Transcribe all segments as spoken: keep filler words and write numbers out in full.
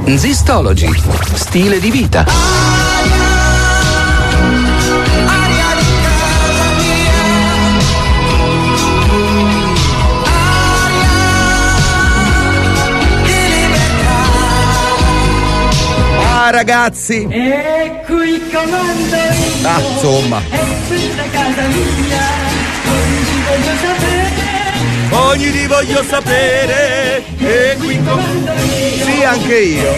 Zistology, stile di vita. Ah ragazzi! Ecco il comando io. Ah, insomma. È questa casa mia. Oggi voglio sapere. Ogni di voglio sapere. E qui comando io. Sì, anche io.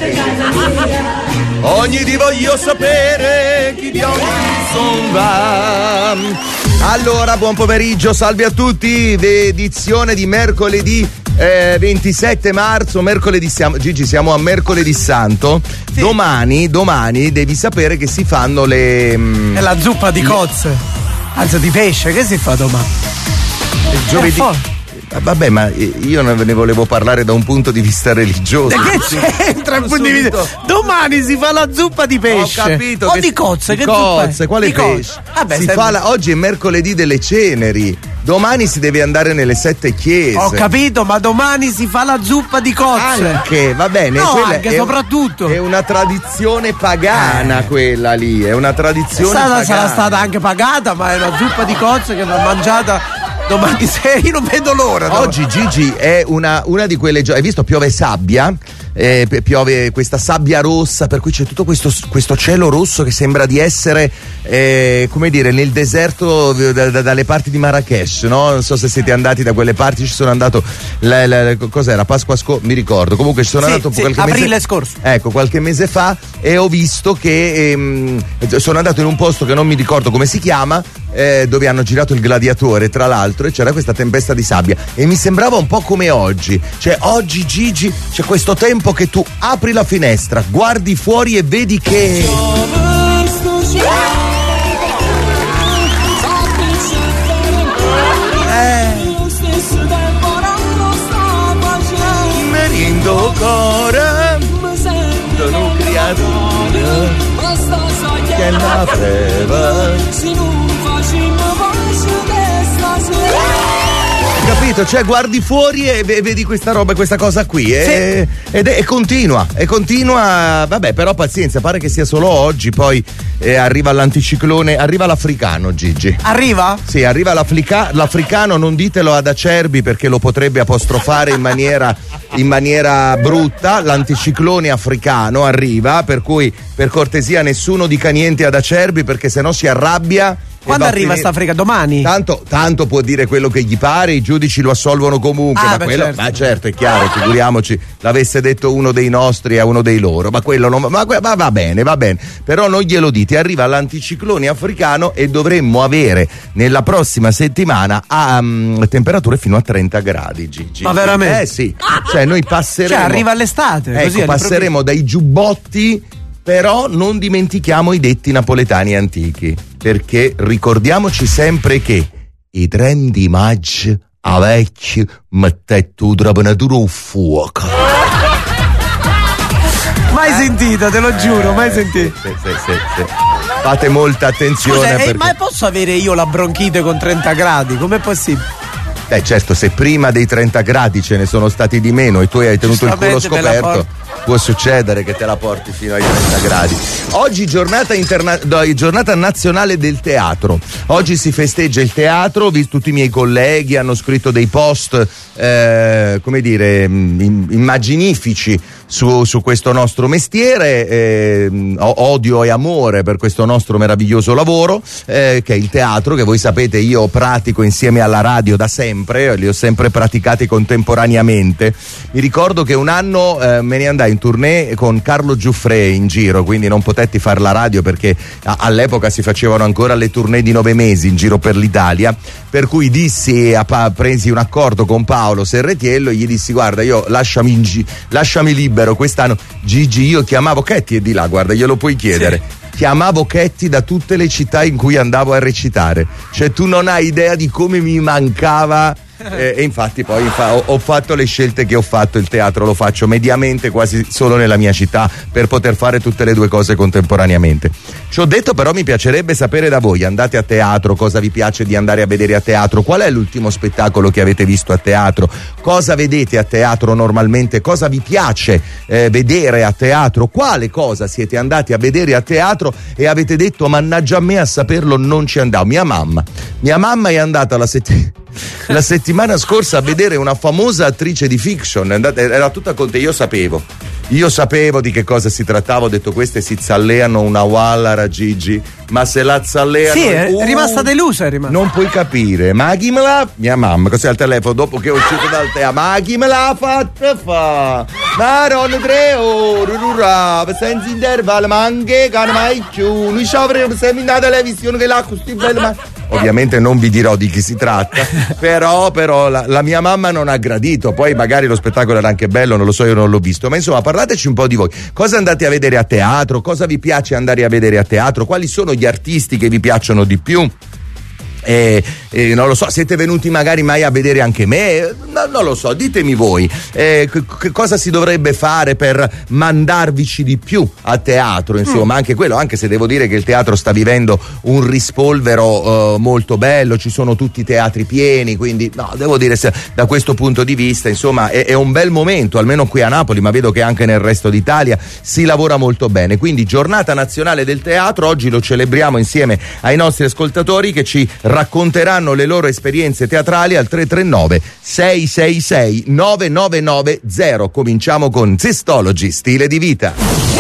Ogni di voglio sapere chi di ogni son va. Allora, buon pomeriggio, salve a tutti. Edizione di mercoledì eh, ventisette marzo, mercoledì siamo, Gigi, siamo a mercoledì santo. Sì. Domani, domani devi sapere che si fanno le. Mh, È la zuppa di cozze. Anzi, di pesce, che si fa domani? Il giovedì. Vabbè, ma io ne volevo parlare da un punto di vista religioso. E che c'entra il punto di vista? Domani si fa la zuppa di pesce. Ho capito. O che di cozze, di che cozze, zuppa è? quale di pesce? Vabbè, si sempre... fa la... Oggi è mercoledì delle ceneri. Domani si deve andare nelle sette chiese. Ho capito, ma domani si fa la zuppa di cozze. Anche, va bene. No, quella anche, è soprattutto. Un, è una tradizione pagana, eh. quella lì. È una tradizione stata, pagana. Sarà stata anche pagata, ma è una zuppa di cozze che va mangiata domani sera. Io non vedo l'ora. Oggi, Gigi, è una, una di quelle gioie. Hai visto? Piove sabbia. Eh, piove questa sabbia rossa, per cui c'è tutto questo, questo cielo rosso che sembra di essere eh, come dire nel deserto da, da, dalle parti di Marrakesh, no? Non so se siete andati da quelle parti, ci sono andato la, la, cos'era? Pasqua scorsa, mi ricordo, comunque ci sono sì, andato sì, qualche aprile mese, scorso ecco qualche mese fa, e ho visto che ehm, sono andato in un posto che non mi ricordo come si chiama, eh, dove hanno girato il Gladiatore tra l'altro, e c'era questa tempesta di sabbia e mi sembrava un po' come oggi, cioè oggi, Gigi, c'è questo tempo che tu apri la finestra, guardi fuori e vedi che eh. Meriendo cuore d'un creatore che la freva. Capito? Cioè guardi fuori e vedi questa roba, questa cosa qui e, sì. ed è, e continua e continua, vabbè, però pazienza, pare che sia solo oggi, poi eh, arriva l'anticiclone, arriva l'africano, Gigi. Arriva? Sì, arriva l'africa, l'africano, non ditelo ad Acerbi perché lo potrebbe apostrofare in maniera in maniera brutta. L'anticiclone africano arriva, per cui per cortesia nessuno dica niente ad Acerbi perché sennò si arrabbia. Quando arriva sta Africa? Domani? Tanto, tanto può dire quello che gli pare, i giudici lo assolvono comunque. Ah, ma beh, quello, certo. ma certo, è chiaro, figuriamoci, l'avesse detto uno dei nostri a uno dei loro, ma quello non, ma, ma va bene, va bene. Però non glielo dite, arriva l'anticiclone africano e dovremmo avere nella prossima settimana a um, temperature fino a trenta gradi, Gigi. Ma veramente? Eh sì, cioè noi passeremo. Cioè arriva l'estate. Ecco, così passeremo dai giubbotti. Però non dimentichiamo i detti napoletani antichi, perché ricordiamoci sempre che i trenta maggio a vecchio mettete la trapanatura al fuoco. Mai sentito, te lo giuro, mai sentito. Sì, sì, sì, sì. Fate molta attenzione. Scusa, perché... eh, ma posso avere io la bronchite con trenta gradi? Com'è possibile? Beh, certo, se prima dei trenta gradi ce ne sono stati di meno e tu hai tenuto il culo scoperto, può succedere che te la porti fino ai trenta gradi. Oggi giornata, interna- no, giornata nazionale del teatro. Oggi si festeggia il teatro, ho visto tutti i miei colleghi hanno scritto dei post, eh, come dire, immaginifici su, su questo nostro mestiere, eh, odio e amore per questo nostro meraviglioso lavoro, eh, che è il teatro, che voi sapete io pratico insieme alla radio da sempre. Li ho sempre praticati contemporaneamente. Mi ricordo che un anno eh, me ne andai in tournée con Carlo Giuffre in giro, quindi non potetti fare la radio perché a- all'epoca si facevano ancora le tournée di nove mesi in giro per l'Italia, per cui dissi, a pa- presi un accordo con Paolo Serretiello e gli dissi: guarda, io lasciami, in gi- lasciami libero quest'anno. Gigi, io chiamavo Chetti e di là, guarda, glielo puoi chiedere. Sì. Chiamavo Chetti da tutte le città in cui andavo a recitare, cioè tu non hai idea di come mi mancava eh, e infatti poi infa- ho, ho fatto le scelte che ho fatto. Il teatro lo faccio mediamente quasi solo nella mia città per poter fare tutte le due cose contemporaneamente. Ci ho detto, però mi piacerebbe sapere da voi: andate a teatro, cosa vi piace di andare a vedere a teatro, qual è l'ultimo spettacolo che avete visto a teatro, cosa vedete a teatro normalmente, cosa vi piace eh, vedere a teatro, quale cosa siete andati a vedere a teatro e avete detto mannaggia a me, a saperlo non ci andavo. Mia mamma mia mamma è andata la, setti- la settimana scorsa a vedere una famosa attrice di fiction, era tutta con te. Io sapevo Io sapevo di che cosa si trattava, ho detto queste si zalleano una Wallara Gigi, ma se la zalleano... Sì, è uh, rimasta delusa, è rimasta. Non puoi capire, ma chi me l'ha... Mia mamma, così al telefono, dopo che è uscito dal teatro, ma chi me l'ha fatta fa? Ma non tre ore, urrà, senza intervallo, ma anche che non mai più, noi ci avremo sempre in televisione che l'ha così bello, ma... Ovviamente non vi dirò di chi si tratta, però, però la, la mia mamma non ha gradito. Poi magari lo spettacolo era anche bello, non lo so, io non l'ho visto. Ma insomma, parlateci un po' di voi. Cosa andate a vedere a teatro? Cosa vi piace andare a vedere a teatro? Quali sono gli artisti che vi piacciono di più? Eh, eh, non lo so, siete venuti magari mai a vedere anche me? No, non lo so, ditemi voi eh, che, che cosa si dovrebbe fare per mandarvici di più a teatro, insomma, mm. anche quello, anche se devo dire che il teatro sta vivendo un rispolvero eh, molto bello, ci sono tutti i teatri pieni, quindi no, devo dire se, da questo punto di vista, insomma, è, è un bel momento, almeno qui a Napoli, ma vedo che anche nel resto d'Italia si lavora molto bene. Quindi giornata nazionale del teatro, oggi lo celebriamo insieme ai nostri ascoltatori che ci racconteranno le loro esperienze teatrali al tre tre nove sei sei sei nove nove nove zero. Cominciamo con Zistology, stile di vita.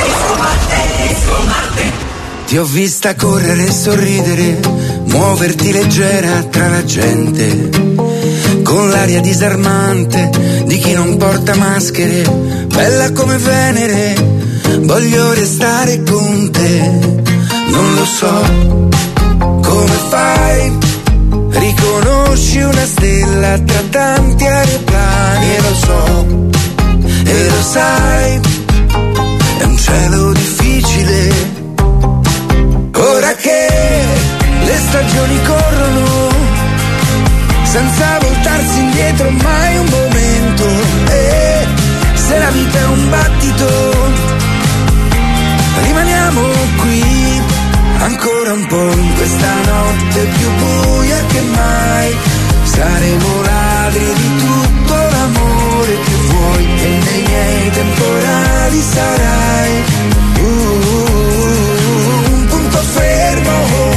Ti ho vista correre e sorridere, muoverti leggera tra la gente, con l'aria disarmante di chi non porta maschere, bella come Venere, voglio restare con te. Non lo so come fai, riconosci una stella tra tanti aeroplani, e lo so, e lo sai, è un cielo difficile. Ora che le stagioni corrono, senza voltarsi indietro mai un momento, e se la vita è un battito, rimaniamo qui ancora un po' in questa notte più buia che mai. Saremo ladri di tutto l'amore che vuoi, e nei miei temporali sarai uh, un punto fermo.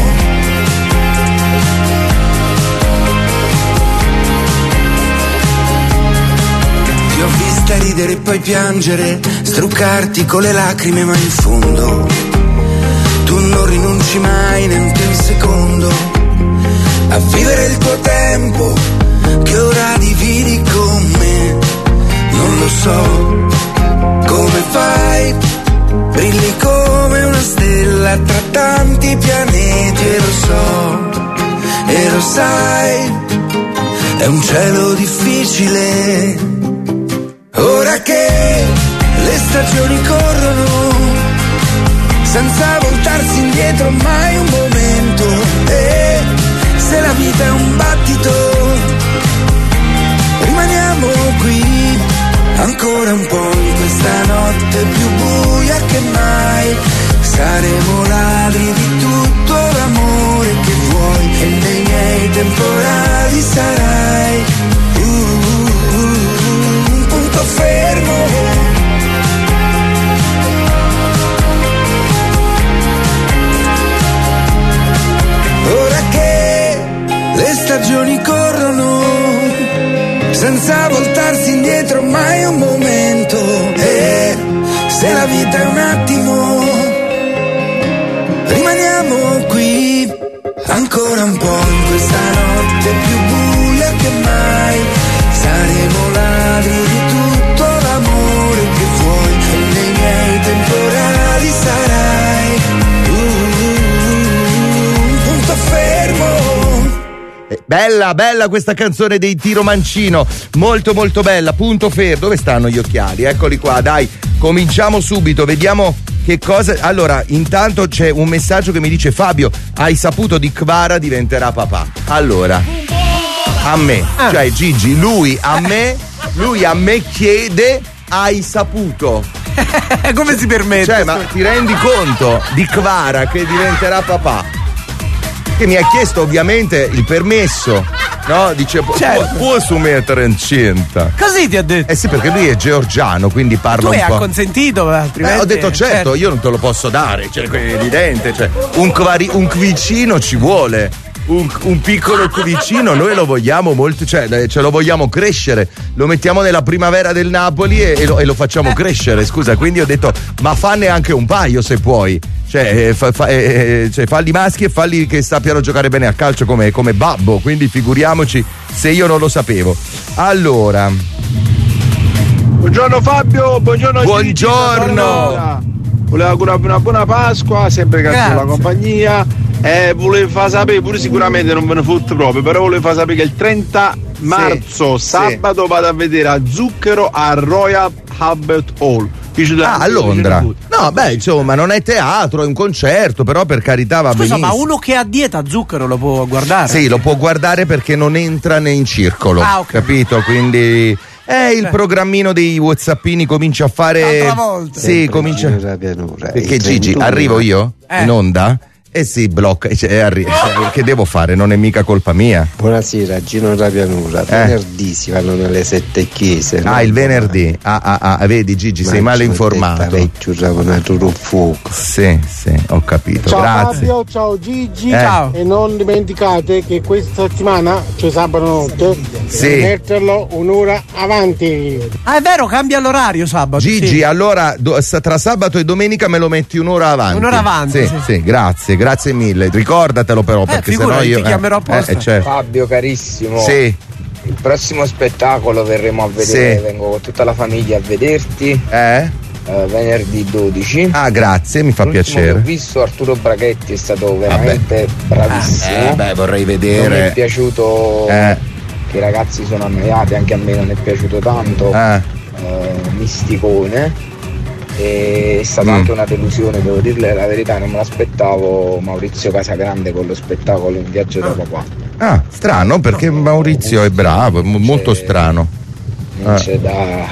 Ti ho vista ridere e poi piangere, struccarti con le lacrime, ma in fondo tu non rinunci mai neanche un secondo a vivere il tuo tempo che ora dividi con me. Non lo so come fai, brilli come una stella tra tanti pianeti, e lo so, e lo sai, è un cielo difficile. Ora che le stagioni corrono, senza voltarsi indietro mai un momento, e se la vita è un battito, rimaniamo qui ancora un po' in questa notte più buia che mai. Saremo ladri di tutto l'amore che vuoi, e nei miei temporali sarai uh, uh, uh, un punto fermo. Le stagioni corrono, senza voltarsi indietro mai un momento, e se la vita è un attimo, rimaniamo qui ancora un po' in questa notte più buia che mai. Saremo ladri di tutto l'amore che vuoi, e nei miei temporali sarai uh, un punto fermo. Bella, bella questa canzone dei Tiro Mancino, molto molto bella. Punto fermo. Dove stanno gli occhiali? Eccoli qua, dai, cominciamo subito, vediamo che cosa. Allora, intanto c'è un messaggio che mi dice: Fabio, hai saputo di Kvara diventerà papà. Allora, A me. Ah. Cioè, Gigi, lui a me, lui a me chiede, hai saputo. Come si permette? Cioè, ma ti rendi conto di Kvara che diventerà papà? Che mi ha chiesto ovviamente il permesso, no? Dice, certo. può, può mettere incinta. Così ti ha detto? Eh sì, perché lui è georgiano, quindi parla tu un po'. Tu hai acconsentito, altrimenti. Eh, ho detto certo, certo, io non te lo posso dare, cioè, è evidente, cioè, un, kvari, un vicino ci vuole. Un, un piccolo vicino noi lo vogliamo molto, cioè ce lo vogliamo crescere, lo mettiamo nella primavera del Napoli e, e, lo, e lo facciamo crescere, scusa, quindi ho detto ma fanne anche un paio se puoi, cioè, fa, fa, eh, cioè falli maschi e falli che sappiano giocare bene a calcio come, come Babbo, quindi figuriamoci se io non lo sapevo. Allora, buongiorno Fabio, buongiorno buongiorno. Volevo augurarvi una buona Pasqua, sempre grazie per la compagnia. Eh, volevo far sapere, pure sicuramente non ve ne fotte proprio, però volevo far sapere che il trenta marzo, sì, sabato, sì, vado a vedere a Zucchero a Royal Albert Hall. Ah, a Londra. No, beh, insomma, non è teatro, è un concerto, però per carità va Scusa, benissimo. ma uno che ha dieta Zucchero lo può guardare? Sì, lo può guardare perché non entra né in circolo. Ah, okay. Capito? Quindi eh, il programmino dei WhatsAppini comincia a fare. Un'altra volta. Sì, sempre comincia. Perché Gigi, arrivo io eh. in onda? Eh sì, blocca, cioè, arri- cioè, che devo fare? Non è mica colpa mia. Buonasera, Gino da Pianura. Eh. Venerdì si vanno nelle sette chiese. Ah, no? Il venerdì. Ah, ah, ah, vedi Gigi, ma sei male informato. Sì, sì, ho capito. Ciao grazie. Fabio, ciao Gigi. Eh. Ciao. E non dimenticate che questa settimana, cioè sabato notte, sì, metterlo un'ora avanti. Ah, è vero, cambia l'orario sabato. Gigi, sì, allora do, tra sabato e domenica me lo metti un'ora avanti. Un'ora avanti. Sì, sì, sì, grazie. Grazie mille, ricordatelo però, perché eh, sennò io ti chiamerò apposta. Eh, certo. Fabio carissimo, sì, il prossimo spettacolo verremo a vedere, sì, vengo con tutta la famiglia a vederti. Eh? Uh, venerdì dodici. Ah, grazie, mi fa L'ultimo piacere. Che ho visto Arturo Brachetti, è stato veramente Vabbè. bravissimo. Eh, beh, vorrei vedere. Non mi è piaciuto, eh. che i ragazzi sono annoiati, anche a me non è piaciuto tanto. Eh. Uh, misticone. E è stata mm. anche una delusione, devo dirle la verità, non me l'aspettavo Maurizio Casagrande con lo spettacolo In viaggio da papà. Ah, strano, perché no, Maurizio è bravo, è molto strano. Non eh. c'è da,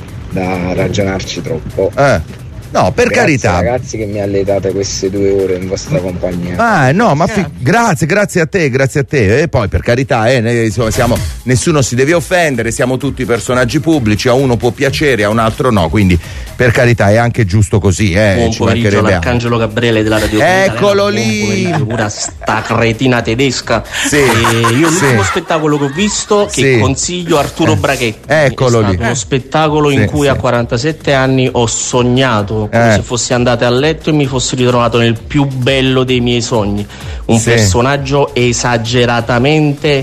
da ragionarci troppo. Eh. No, per grazie, carità. Ragazzi, che mi alletate queste due ore in vostra compagnia. Ah, no, ma fi- grazie, grazie a te, grazie a te. E poi per carità, eh, noi, insomma, siamo, nessuno si deve offendere, siamo tutti personaggi pubblici, a uno può piacere, a un altro no, quindi per carità è anche giusto così, eh. Buon pomeriggio l'Arcangelo Gabriele della Radio Eccolo lì. Pura sta cretina tedesca. Sì, e io sì, l'ultimo spettacolo che ho visto, che sì, consiglio, Arturo eh. Brachetti. Eccolo è stato lì. uno spettacolo sì, in cui sì. a quarantasette anni ho sognato come eh. se fossi andato a letto e mi fossi ritrovato nel più bello dei miei sogni. Un sì. personaggio esageratamente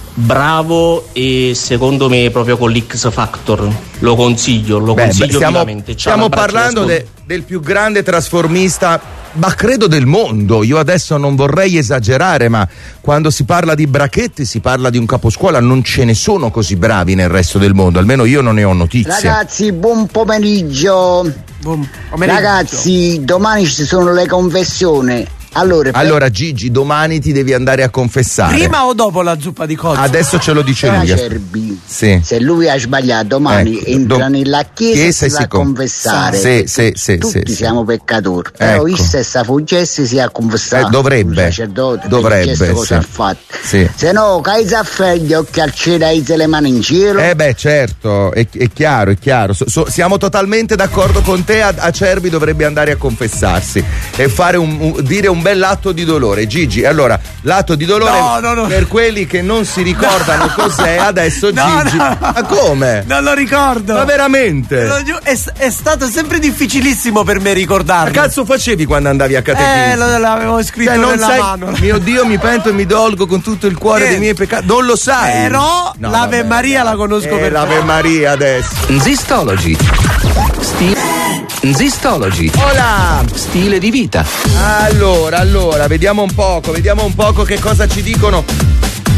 bravo e secondo me proprio con l'X Factor. Lo consiglio, lo Beh, consiglio stiamo, vivamente. Ciao, stiamo parlando de, del più grande trasformista, ma credo del mondo. Io adesso non vorrei esagerare, ma quando si parla di Brachetti si parla di un caposcuola, non ce ne sono così bravi nel resto del mondo, almeno io non ne ho notizie. Ragazzi, buon pomeriggio. Buon pomeriggio. Ragazzi, domani ci sono le confessioni. Allora, per... allora Gigi, domani ti devi andare a confessare. Prima o dopo la zuppa di cozzo? Adesso ce lo dice lui. Cerbi, sì. Se lui ha sbagliato domani ecco, entra do... nella chiesa, chiesa e si va a confessare. Sì, sì, sì, tutti sì, siamo sì. peccatori. Però ecco. se sta fuggesse si è a confessare. Eh, dovrebbe. Sacerdote, dovrebbe. Cosa Sì. ha fatto? Sì. Se no, caisa a fare gli occhi al cielo e le mani in giro. Eh beh, certo, è, è chiaro, è chiaro. So, so, siamo totalmente d'accordo con te. A, a Cerbi dovrebbe andare a confessarsi e fare un, un, dire un bell'atto di dolore. Gigi, allora, l'atto di dolore no, no, no. per quelli che non si ricordano no. cos'è, adesso no, Gigi. No. Ma come? Non lo ricordo. Ma veramente? È, è stato sempre difficilissimo per me ricordarlo. Ma cazzo facevi quando andavi a catechismo? Eh, lo, l'avevo scritto cioè, non nella sai, mano. Mio Dio, mi pento e mi dolgo con tutto il cuore eh. dei miei peccati. Non lo sai. Però no, l'Ave vabbè, Maria vabbè. la conosco eh, per l'Ave Maria adesso. Zistology. Stile. Zistology. Hola. Stile di vita. Allora, allora, vediamo un poco, vediamo un poco che cosa ci dicono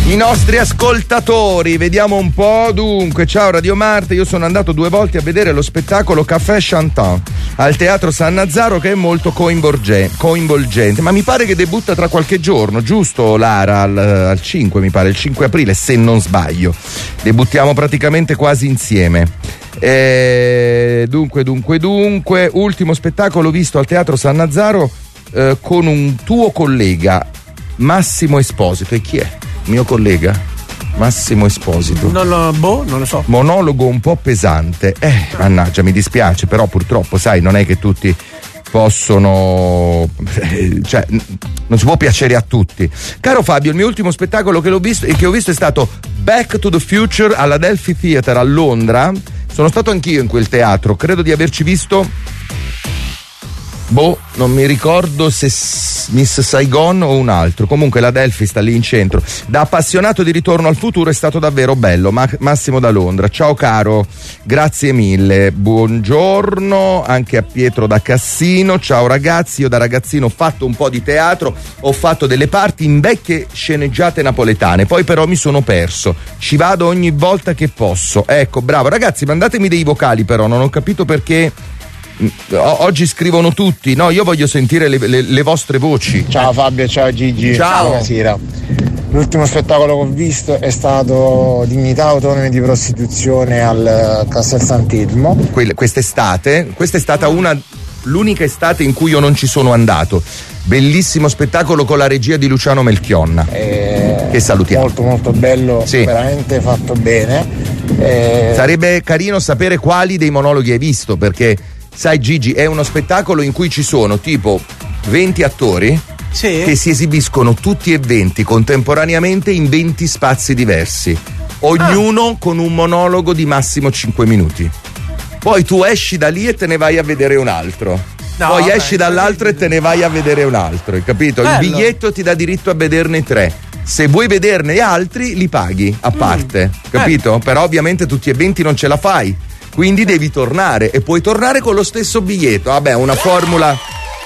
I nostri ascoltatori, vediamo un po'. Dunque, ciao Radio Marte, io sono andato due volte a vedere lo spettacolo Café Chantant al Teatro San Nazzaro, che è molto coinvolgente, ma mi pare che debutta tra qualche giorno, giusto Lara? Al, al cinque, mi pare, il cinque aprile, se non sbaglio. Debuttiamo praticamente quasi insieme. E dunque, dunque, dunque, ultimo spettacolo visto al Teatro San Nazzaro eh, con un tuo collega, Massimo Esposito. E chi è? Mio collega? Massimo Esposito. Non lo, boh, non lo so. Monologo un po' pesante. Eh, mannaggia, mi dispiace, però purtroppo, sai, non è che tutti possono, cioè, non si può piacere a tutti. Caro Fabio, il mio ultimo spettacolo che l'ho visto e che ho visto è stato Back to the Future alla Delphi Theatre a Londra. Sono stato anch'io in quel teatro, credo di averci visto, boh, non mi ricordo se Miss Saigon o un altro. Comunque la Delphi sta lì in centro. Da appassionato di Ritorno al futuro è stato davvero bello. Ma- Massimo da Londra. Ciao caro, grazie mille. Buongiorno anche a Pietro da Cassino. Ciao ragazzi, io da ragazzino ho fatto un po' di teatro, ho fatto delle parti in vecchie sceneggiate napoletane, poi però mi sono perso. Ci vado ogni volta che posso. Ecco, bravo ragazzi, mandatemi dei vocali però, non ho capito perché oggi scrivono tutti. No, io voglio sentire le, le, le vostre voci. Ciao Fabio, ciao Gigi. Ciao. Buonasera. L'ultimo spettacolo che ho visto è stato Dignità Autonome di Prostituzione al Castel Sant'Elmo. Que- quest'estate, questa è stata una l'unica estate in cui io non ci sono andato. Bellissimo spettacolo con la regia di Luciano Melchionna, eh, che salutiamo. Molto molto bello, sì. Veramente fatto bene. Eh... Sarebbe carino sapere quali dei monologhi hai visto, perché sai Gigi, è uno spettacolo in cui ci sono tipo venti attori, sì, che si esibiscono tutti e venti contemporaneamente in venti spazi diversi, ognuno ah. con un monologo di massimo cinque minuti. Poi tu esci da lì e te ne vai a vedere un altro. No, poi vabbè, esci dall'altro e te ne vai a vedere un altro, hai capito? Bello. Il biglietto ti dà diritto a vederne tre. Se vuoi vederne altri li paghi a parte, mm. capito? Bello. Però ovviamente tutti e venti non ce la fai. Quindi devi tornare e puoi tornare con lo stesso biglietto. Vabbè, una formula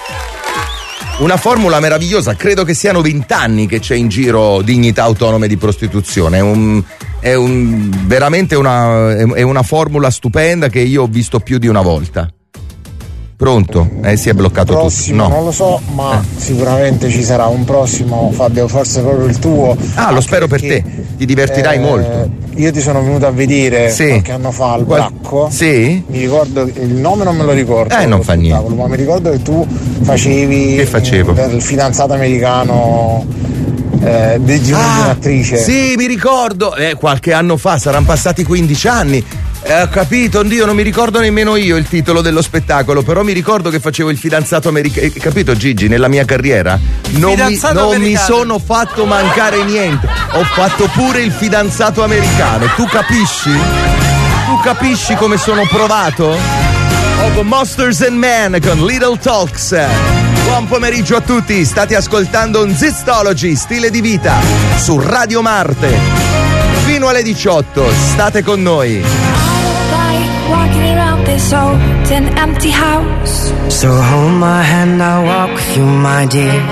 una formula meravigliosa. Credo che siano vent'anni che c'è in giro Dignità Autonome di Prostituzione. È un è un veramente una è una formula stupenda che io ho visto più di una volta. Pronto? Eh, si è bloccato prossimo, tutto. No. Non lo so, ma eh. sicuramente ci sarà un prossimo, Fabio, forse proprio il tuo. Ah, lo spero per te, ti divertirai eh, molto. Io ti sono venuto a vedere sì. qualche anno fa al Bracco. Sì? Mi ricordo, il nome non me lo ricordo. Eh, non fa niente. Ma mi ricordo che tu facevi che facevo? per il fidanzato americano eh, di, di ah, un'attrice. Sì, mi ricordo, eh, qualche anno fa, saranno passati quindici anni. Eh, ho capito, oddio, non mi ricordo nemmeno io il titolo dello spettacolo, però mi ricordo che facevo il fidanzato americano. Eh, capito Gigi, nella mia carriera non, mi, non mi sono fatto mancare niente. Ho fatto pure il fidanzato americano. Tu capisci? Tu capisci come sono provato? Of Monsters and Men con Little Talks. Buon pomeriggio a tutti, state ascoltando un Zistology, stile di vita, su Radio Marte. Fino alle diciotto, state con noi. Walking around this old and empty house. So hold my hand, I'll walk with you, my dear.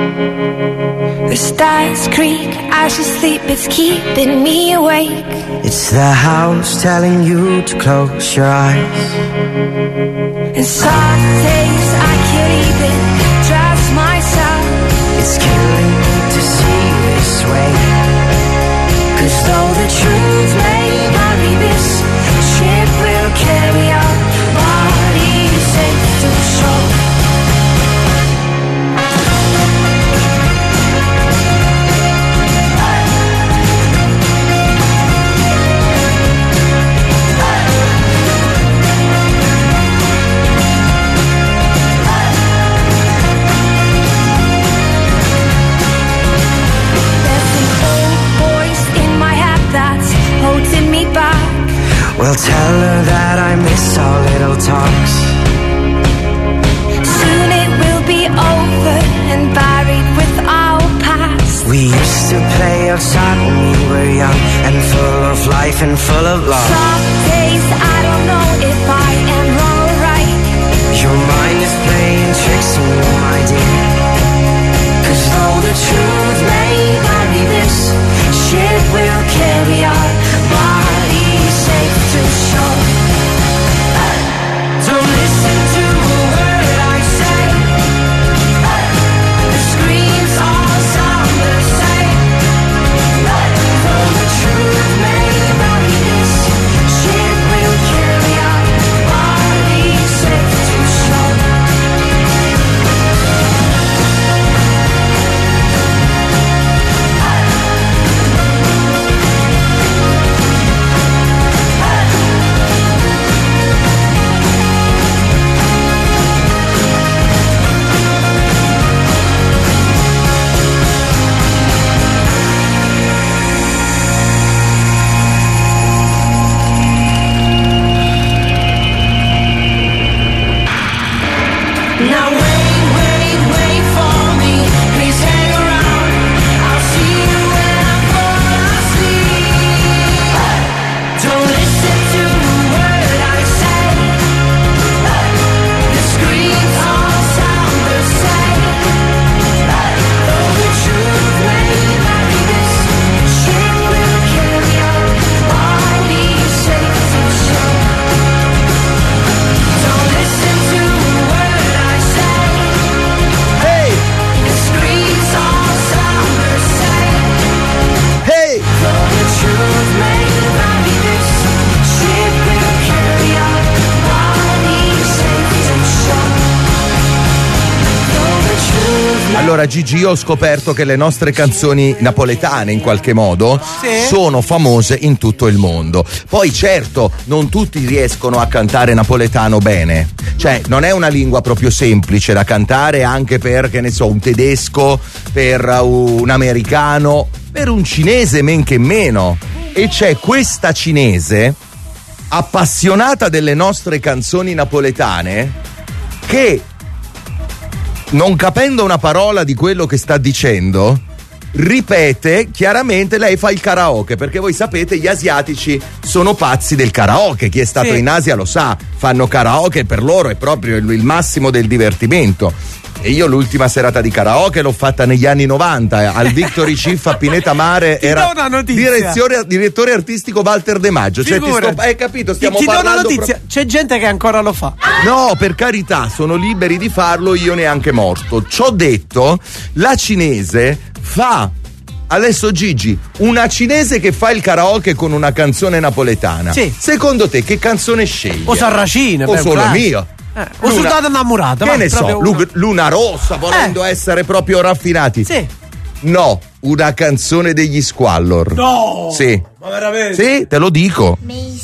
The stars creak as you sleep, it's keeping me awake. It's the house telling you to close your eyes. And some days I can't even trust myself. It's killing me to see you this way. 'Cause though the truth may vary, this ship will carry our bodies safe to shore. Well, tell her that I miss our little talks. Soon it will be over and buried with our past. We used to play outside when we were young and full of life and full of love. Some days I don't know if I am wrong or right. Your mind is playing tricks on you, my dear. 'Cause though the truth may vary, this shit Now wait, wait, wait for me. Please hang around. I'll see you when I fall asleep. Don't listen to a word I say. The screams all sound the same. Though the truth may vary, this ship will carry our bodies safe to shore. Don't listen to a word I say. Hey! The screams all sound the same. Hey! Though the truth may vary, this ship will carry our bodies safe to shore. Though the truth may Allora Gigi, io ho scoperto che le nostre canzoni napoletane in qualche modo Sì. sono famose in tutto il mondo. Poi certo, non tutti riescono a cantare napoletano bene. Cioè, non è una lingua proprio semplice da cantare anche per, che ne so, un tedesco, per un americano, per un cinese men che meno. E c'è questa cinese appassionata delle nostre canzoni napoletane che, non capendo una parola di quello che sta dicendo, ripete chiaramente. Lei fa il karaoke, perché voi sapete gli asiatici sono pazzi del karaoke. Chi è stato Sì. in Asia lo sa, fanno karaoke, per loro è proprio il, il massimo del divertimento. E io l'ultima serata di karaoke l'ho fatta negli anni novanta al Victory Chief a Pineta Mare. Ti Era do una notizia. direzione- direttore artistico Walter De Maggio. Cioè, ti Figurati. sto- hai capito? Ti, Stiamo ti do una parlando notizia, pro- c'è gente che ancora lo fa. No, per carità, sono liberi di farlo, io neanche morto. Ciò detto, la cinese fa. Adesso Gigi, una cinese che fa il karaoke con una canzone napoletana. Sì. Secondo te che canzone sceglie? O Sarracine, O beh, solo claro. mio? Eh, o Luna- Soldata innamorata. Che va, ne so, proprio Lu- uno. Luna Rossa, volendo essere proprio raffinati. Sì. No, una canzone degli Squallor. No! Sì. Ma veramente? Sì, te lo dico.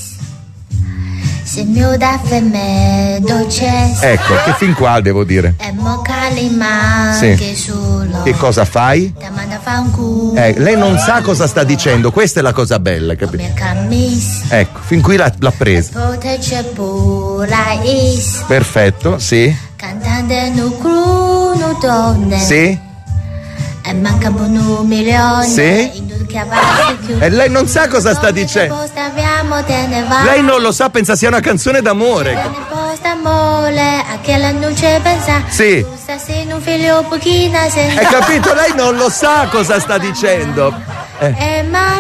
Se mio da me dolce Ecco, che fin qua devo dire. e mo calima Sì. che solo Che cosa fai? ti manda fa un culo Eh, lei non sa cosa sta dicendo, questa è la cosa bella, capito? mia camisa Ecco, fin qui l'ha, l'ha presa. protegge pura is Perfetto, sì. cantante nu cru nu donne Sì. e manca un milione Sì. in due cavalli più E lei non sa cosa sta dicendo. posta abbiamo te ne va Lei non lo sa, pensa sia una canzone d'amore. posta mole a che la non c'è pensa Sì. tu stassi un figlio pochina se Hai capito? Lei non lo sa cosa sta dicendo. Eh. e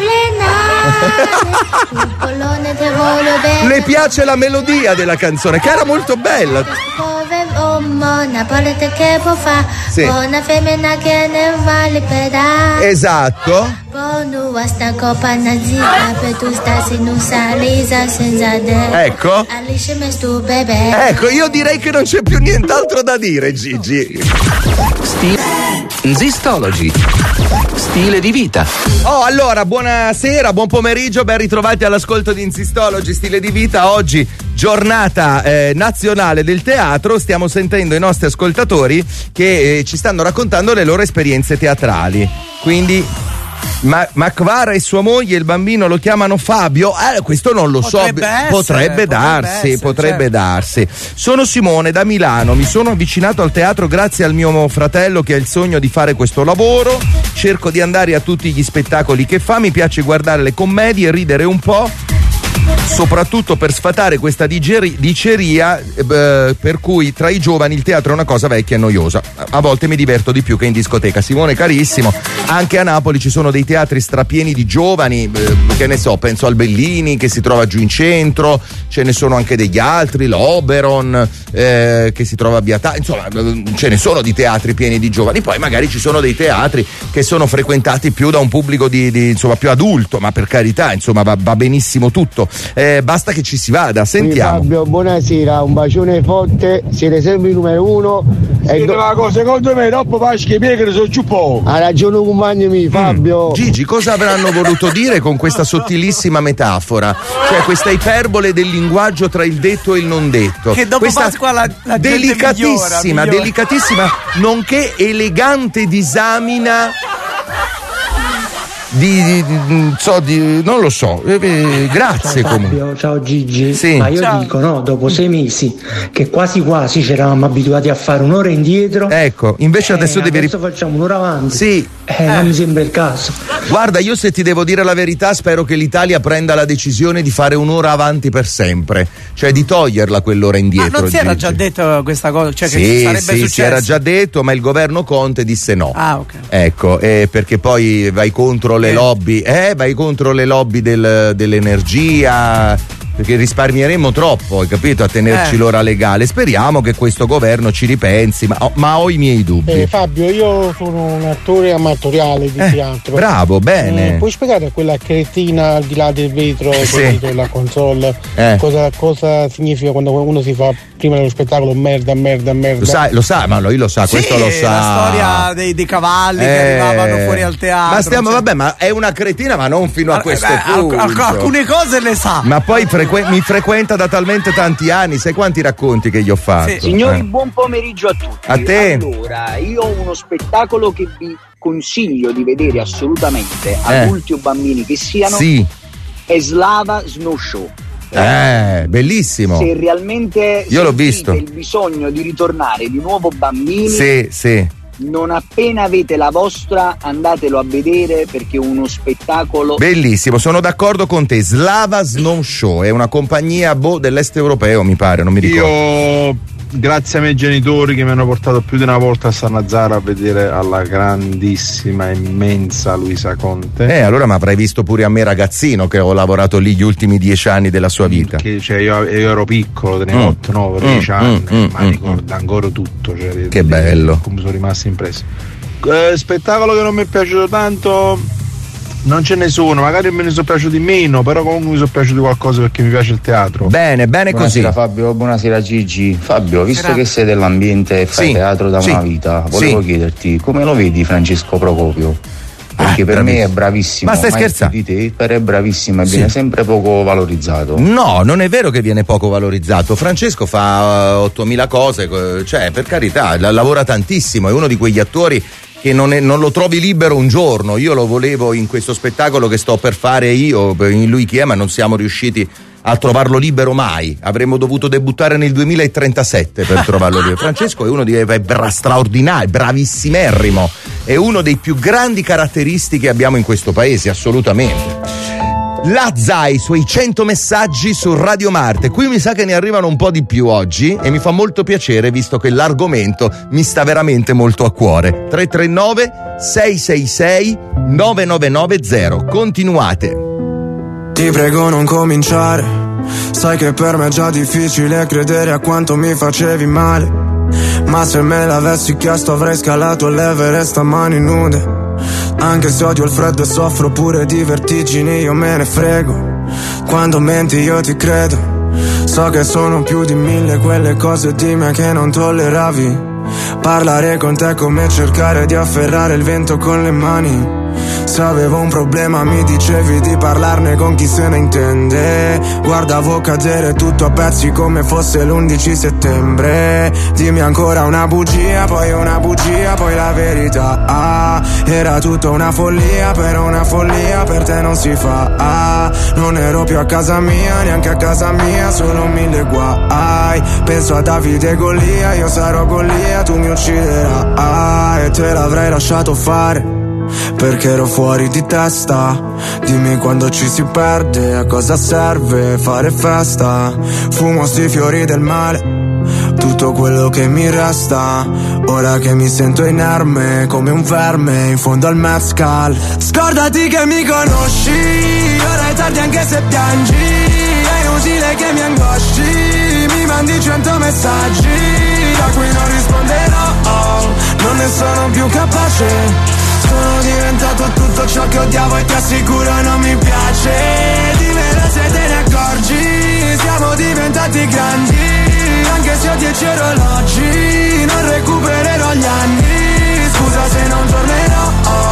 malenare un colone te voglio bene Le piace la melodia della canzone, che era molto bella. Pove uomo Napolete che può fa Sì. buona femmina che ne vale pedare Esatto. buono a sta coppa nazita per tu stassi non salisa senza de Ecco. Alice me stu bebè Ecco, io direi che non c'è più nient'altro da dire, Gigi. Zistology. Stile di vita. Oh, allora, buonasera, buon pomeriggio, ben ritrovati all'ascolto di Insistology, Stile di Vita. Oggi, giornata eh, nazionale del teatro, stiamo sentendo i nostri ascoltatori che eh, ci stanno raccontando le loro esperienze teatrali. Quindi, Ma- Macvara e sua moglie, il bambino lo chiamano Fabio. Eh, questo non lo Potrebbe so. essere, potrebbe darsi, potrebbe potrebbe, essere, certo. darsi. Sono Simone da Milano. Mi sono avvicinato al teatro grazie al mio fratello che ha il sogno di fare questo lavoro. Cerco di andare a tutti gli spettacoli che fa. Mi piace guardare le commedie e ridere un po'. Soprattutto per sfatare questa digeri- diceria eh, per cui tra i giovani il teatro è una cosa vecchia e noiosa. A volte mi diverto di più che in discoteca. Simone carissimo, anche a Napoli ci sono dei teatri strapieni di giovani, eh, che ne so, penso al Bellini che si trova giù in centro, ce ne sono anche degli altri, l'Oberon eh, che si trova a Biata, insomma ce ne sono di teatri pieni di giovani. Poi magari ci sono dei teatri che sono frequentati più da un pubblico di, di insomma più adulto, ma per carità, insomma va, va benissimo tutto. Eh, basta che ci si vada, sentiamo. Fabio, buonasera, un bacione forte, siete sempre il numero uno. E do- cosa, secondo me dopo Paschi Piegre sono più po'. ha ragione compagno mio, Fabio. Gigi, cosa avranno voluto dire con questa sottilissima metafora? Cioè questa iperbole del linguaggio tra il detto e il non detto. Che dopo questa Pasqua la, la gente delicatissima, migliora, migliora. delicatissima, nonché elegante disamina di, di, di, so, di non lo so, eh, grazie ciao comunque. Fabio, ciao Gigi. Sì. Ma io Ciao. dico no, dopo sei mesi che quasi quasi ci eravamo abituati a fare un'ora indietro. Ecco, invece eh, adesso devi adesso facciamo un'ora avanti. Sì. Eh, non mi sembra il caso. Guarda, io se ti devo dire la verità, spero che l'Italia prenda la decisione di fare un'ora avanti per sempre, cioè di toglierla quell'ora indietro. Ma non si era Gigi. già detto questa cosa? Cioè che Sì, sarebbe sì, successo? si era già detto, ma il governo Conte disse no. Ah, ok. Ecco, eh, perché poi vai contro le lobby, eh, vai contro le lobby del, dell'energia, perché risparmieremmo troppo, hai capito, a tenerci Eh. l'ora legale. Speriamo che questo governo ci ripensi, ma, ma ho i miei dubbi. Eh, Fabio, io sono un attore amatoriale di Eh, teatro. bravo, bene. Eh, puoi spiegare a quella cretina al di là del vetro, Sì. del vetro della console, Eh. cosa, cosa significa quando uno si fa prima dello spettacolo merda, merda, merda? Lo sai, lo sa, ma lui lo sa, questo lo sa. La storia dei, dei cavalli che Eh, arrivavano fuori al teatro. Ma stiamo, cioè- vabbè, ma è una cretina, ma non fino a Eh, questo beh, alc- punto. alc- alcune cose le sa. Ma poi frequ- mi frequenta da talmente tanti anni, sai quanti racconti che gli ho fatto? Signori, Eh. buon pomeriggio a tutti. A te. Allora, io ho uno spettacolo che vi consiglio di vedere assolutamente, Eh. adulti o bambini che siano. Sì. È Slava Snow Show. Eh, bellissimo. Se realmente Io l'ho sentite visto. il bisogno di ritornare di nuovo bambini, Sì, sì. non appena avete la vostra andatelo a vedere perché è uno spettacolo Bellissimo, sono d'accordo con te. Slava Snow Show è una compagnia boh, dell'est europeo, mi pare, non mi ricordo. Io, grazie ai miei genitori che mi hanno portato più di una volta a Sannazzaro a vedere alla grandissima, immensa Luisa Conte. Eh, allora mi avrai visto pure a me ragazzino che ho lavorato lì gli ultimi dieci anni della sua vita. Che, cioè, io, io ero piccolo, tenevo Mm. otto, nove, Mm, dieci anni, mm, ma mm, ricordo ancora tutto. Cioè, Che bello. Come sono rimasti impressi. Eh, spettacolo che non mi è piaciuto tanto. Non ce ne sono, magari me ne sono piaciuti meno, però comunque mi sono piaciuti qualcosa perché mi piace il teatro. Bene, bene Buonasera Fabio, buonasera Gigi. Fabio, visto Grazie. che sei dell'ambiente e fai Sì, teatro da sì, una vita, volevo sì. chiederti come lo vedi Francesco Procopio? Perché Ah, per me bravissimo. è bravissimo, Ma stai mai scherzando? più di te, però è bravissimo e Sì. viene sempre poco valorizzato. No, non è vero che viene poco valorizzato. Francesco fa uh, ottomila cose, eh, cioè per carità, la- lavora tantissimo, è uno di quegli attori che non, è- non lo trovi libero un giorno. Io lo volevo in questo spettacolo che sto per fare io, in Lui chi è, ma non siamo riusciti a trovarlo libero mai. Avremmo dovuto debuttare nel duemilatrentasette per trovarlo libero. Francesco è uno di è bra- straordinario, bravissimerrimo, è uno dei più grandi caratteristi che abbiamo in questo paese, assolutamente. La Zai, i suoi cento messaggi su Radio Marte. Qui mi sa che ne arrivano un po' di più oggi e mi fa molto piacere visto che l'argomento mi sta veramente molto a cuore. tre tre nove sei sei sei nove nove nove zero. Continuate. Ti prego non cominciare, sai che per me è già difficile credere a quanto mi facevi male. Ma se me l'avessi chiesto avrei scalato l'Everest a mani nude. Anche se odio il freddo e soffro pure di vertigini, io me ne frego. Quando menti io ti credo. So che sono più di mille quelle cose di me che non tolleravi. Parlare con te è come cercare di afferrare il vento con le mani. Se avevo un problema mi dicevi di parlarne con chi se ne intende. Guardavo cadere tutto a pezzi come fosse l'undici settembre. Dimmi ancora una bugia, poi una bugia, poi la verità. Ah, era tutta una follia, però una follia per te non si fa. Ah, non ero più a casa mia, neanche a casa mia, solo mille guai. Penso a Davide e Golia, io sarò Golia, tu mi ucciderai. E te l'avrei lasciato fare perché ero fuori di testa. Dimmi quando ci si perde, a cosa serve fare festa. Fumo sti fiori del male, tutto quello che mi resta. Ora che mi sento inerme come un verme in fondo al mezcal. Scordati che mi conosci, ora è tardi anche se piangi. È inutile che mi angosci, mi mandi cento messaggi da cui non risponderò. Non ne sono più capace. Sono diventato tutto ciò che odiavo e ti assicuro non mi piace. Dimmelo se te ne accorgi, siamo diventati grandi. Anche se ho dieci orologi, non recupererò gli anni. Scusa se non tornerò,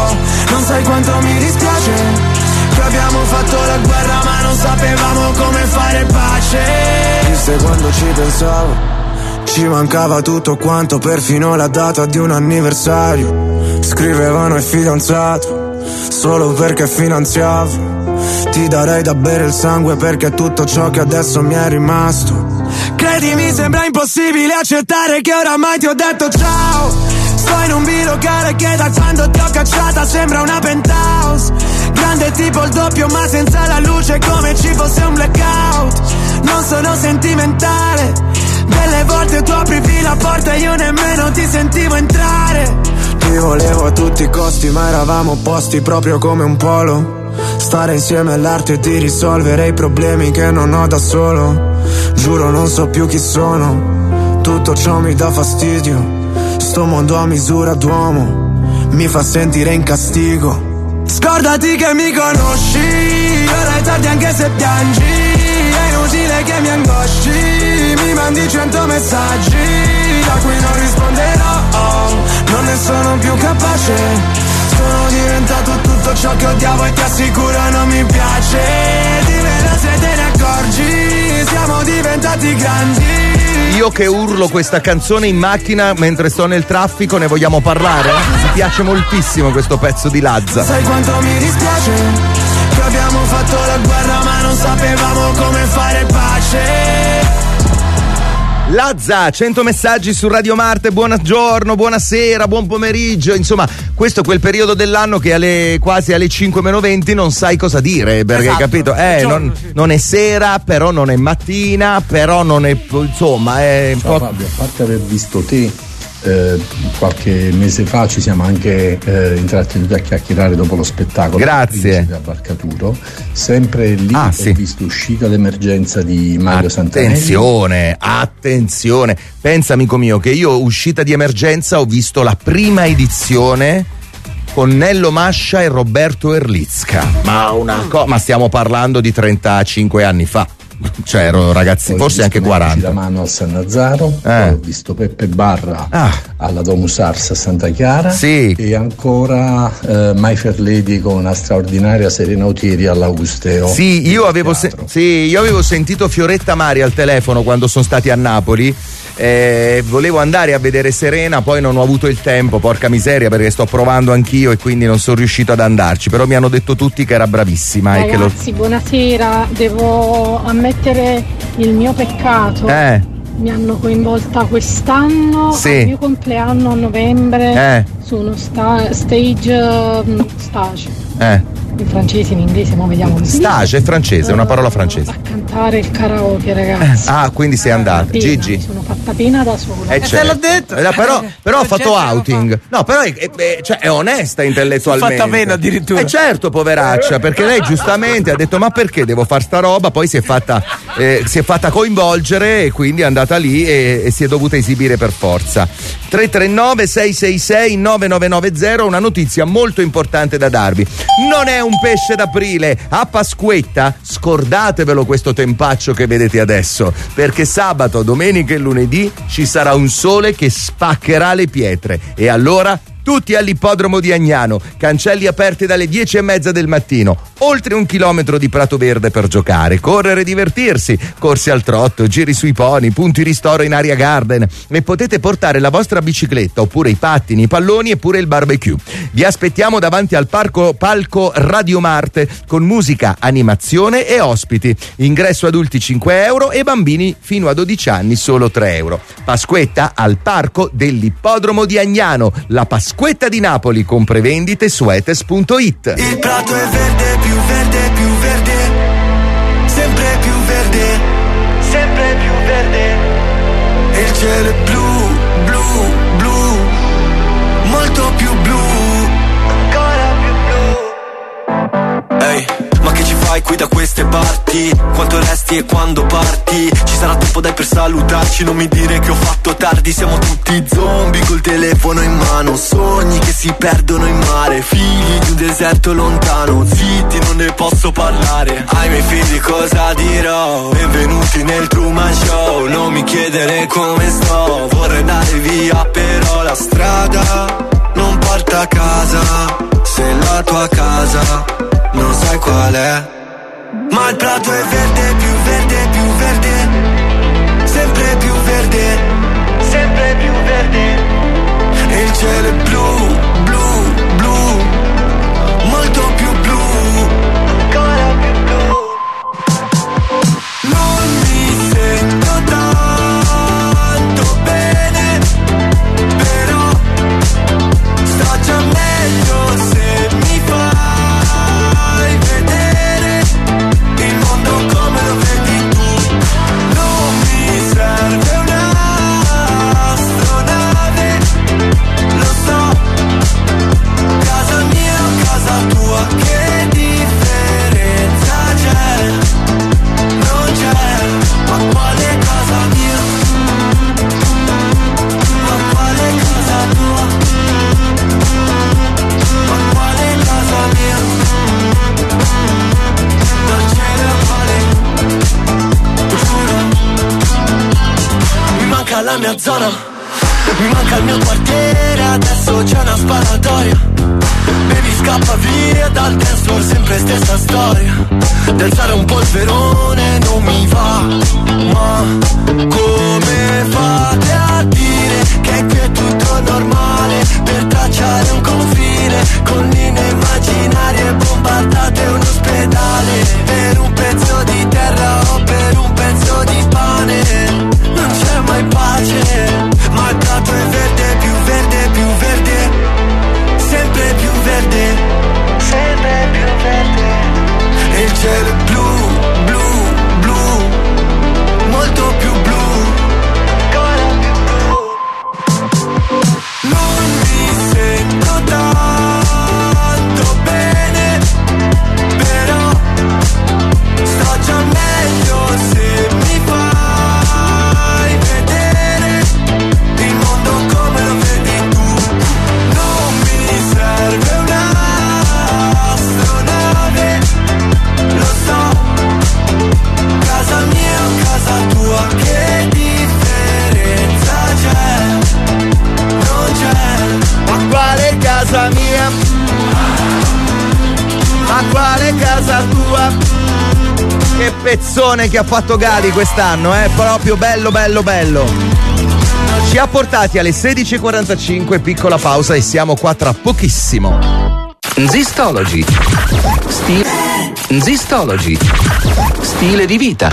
non sai quanto mi dispiace che abbiamo fatto la guerra ma non sapevamo come fare pace. Chissà quando ci pensavo, ci mancava tutto quanto, perfino la data di un anniversario. Scrivevano il fidanzato, solo perché finanziavo. Ti darei da bere il sangue perché è tutto ciò che adesso mi è rimasto. Credimi, sembra impossibile accettare che oramai ti ho detto ciao. Sto in un bilocale che da quando ti ho cacciata sembra una penthouse. Grande tipo il doppio ma senza la luce, come ci fosse un blackout. Non sono sentimentale, delle volte tu aprivi la porta e io nemmeno ti sentivo entrare. Ti volevo a tutti i costi ma eravamo opposti proprio come un polo. Stare insieme è l'arte di risolvere i problemi che non ho da solo. Giuro non so più chi sono, tutto ciò mi dà fastidio. Sto mondo a misura d'uomo mi fa sentire in castigo. Scordati che mi conosci, ora è tardi anche se piangi. È inutile che mi angosci, mi mandi cento messaggi da cui non risponderò. Non ne sono più capace, sono diventato tutto ciò che odiavo e ti assicuro non mi piace. Dimmelo se te ne accorgi, siamo diventati grandi. Io che urlo questa canzone in macchina mentre sto nel traffico, ne vogliamo parlare? Mi piace moltissimo questo pezzo di Lazza. Sai quanto mi dispiace che abbiamo fatto la guerra ma non sapevamo come fare pace. Lazza, cento messaggi su Radio Marte, buongiorno, buonasera, buon pomeriggio, insomma questo è quel periodo dell'anno che alle quasi alle cinque meno venti non sai cosa dire, perché esatto, capito? Eh, non, non è sera, però non è mattina, però non è, insomma è... Ciao Fabio, a parte aver visto te eh, qualche mese fa ci siamo anche eh, intrattenuti a chiacchierare dopo lo spettacolo. Grazie. A Barcaturo, sempre lì ah, ho sì. visto Uscita d'emergenza di Mario Santanelli. Attenzione, attenzione, pensa amico mio che io Uscita di emergenza ho visto la prima edizione con Nello Mascia e Roberto Erlitzka, ma una co- ma stiamo parlando di trentacinque anni fa. Cioè ero ragazzi, poi forse anche quaranta. La mano a San Lazzaro, eh. poi ho visto Peppe Barra ah. alla Domus Ars a Santa Chiara, sì. e ancora eh, My Fair Lady con una straordinaria Serena Autieri all'Augusteo. Sì, io avevo, se- sì, io avevo sentito Fioretta Mari al telefono quando sono stati a Napoli. Eh, volevo andare a vedere Serena, poi non ho avuto il tempo, porca miseria, perché sto provando anch'io e quindi non sono riuscito ad andarci, però mi hanno detto tutti che era bravissima. Ragazzi, e che lo... buonasera, devo ammettere il mio peccato. Eh. Mi hanno coinvolta quest'anno sì. al mio compleanno a novembre eh. su uno sta- stage um, stage. Eh. In francese, in inglese, ma vediamo così. Stage è francese, è una parola francese. A cantare il karaoke, ragazzi. Ah, quindi sei andata. Pena, Gigi. Mi sono fatta pena da sola. Eh, certo. l'ho detto. Eh, però, però ha fatto outing. No, però è, è, cioè, è onesta intellettualmente. Fatta pena addirittura. Eh certo, poveraccia, perché lei giustamente ha detto ma perché devo far sta roba? Poi si è fatta, eh, si è fatta coinvolgere e quindi è andata lì e, e si è dovuta esibire per forza. tre tre nove sei sei sei nove nove nove zero, una notizia molto importante da darvi. Non è un pesce d'aprile. A Pasquetta scordatevelo questo tempaccio che vedete adesso, perché sabato, domenica e lunedì ci sarà un sole che spaccherà le pietre e allora tutti all'ippodromo di Agnano, cancelli aperti dalle dieci e mezza del mattino, oltre un chilometro di prato verde per giocare, correre e divertirsi, corsi al trotto, giri sui pony, punti ristoro in area garden e potete portare la vostra bicicletta oppure i pattini, i palloni e pure il barbecue. Vi aspettiamo davanti al parco, palco Radio Marte con musica, animazione e ospiti. Ingresso adulti cinque euro e bambini fino a dodici anni solo tre euro. Pasquetta al parco dell'ippodromo di Agnano, la Pasquetta Pasquetta di Napoli con prevendite su etes punto it. Il prato è verde, più verde, più verde, sempre più verde, sempre più verde. E il cielo è blu, blu, blu, molto più blu, ancora più blu. Ehi, hey, ma che ci fai qui da queste parti? Quanto resti e quando parti? Ci sarà tempo dai per salutarci, non mi dire che ho fatto tardi. Siamo tutti zombie col telefono in mano, sogni che si perdono in mare, figli di un deserto lontano, zitti non ne posso parlare. Ai miei figli cosa dirò? Benvenuti nel Truman Show, non mi chiedere come sto, vorrei andare via però la strada non porta a casa, se la tua casa non sai qual è. Ma il prato è verde, più verde, più verde, sempre più verde, sempre più verde. E il cielo è blu, blu, blu, dalla mia zona. Mi manca il mio quartiere, adesso c'è una sparatoria. Baby scappa via dal dance floor, sempre stessa storia. D'alzare un polverone non mi va, ma come fate a dire che qui è tutto normale? Per tracciare un confine con linee immaginarie, bombardate un ospedale per un pezzo di terra o per un pezzo di pane. Non c'è mai pace, ma il prato è verde, più verde, più verde, sempre più verde, sempre più verde. E il cielo è blu, blu, blu, molto più blu, ancora più blu. Non mi sento tanto bene, però sto già meglio se mi fai vedere il mondo come lo vedi tu. Non mi serve un'astronave, lo so, casa mia o casa tua, che differenza c'è? Non c'è. Ma quale casa mia? Ma quale casa tua? Che pezzone che ha fatto Gali quest'anno, eh? Proprio bello, bello, bello. Ci ha portati alle sedici e quarantacinque, piccola pausa e siamo qua tra pochissimo. Zistology. Stile. Zistology. Stile di vita.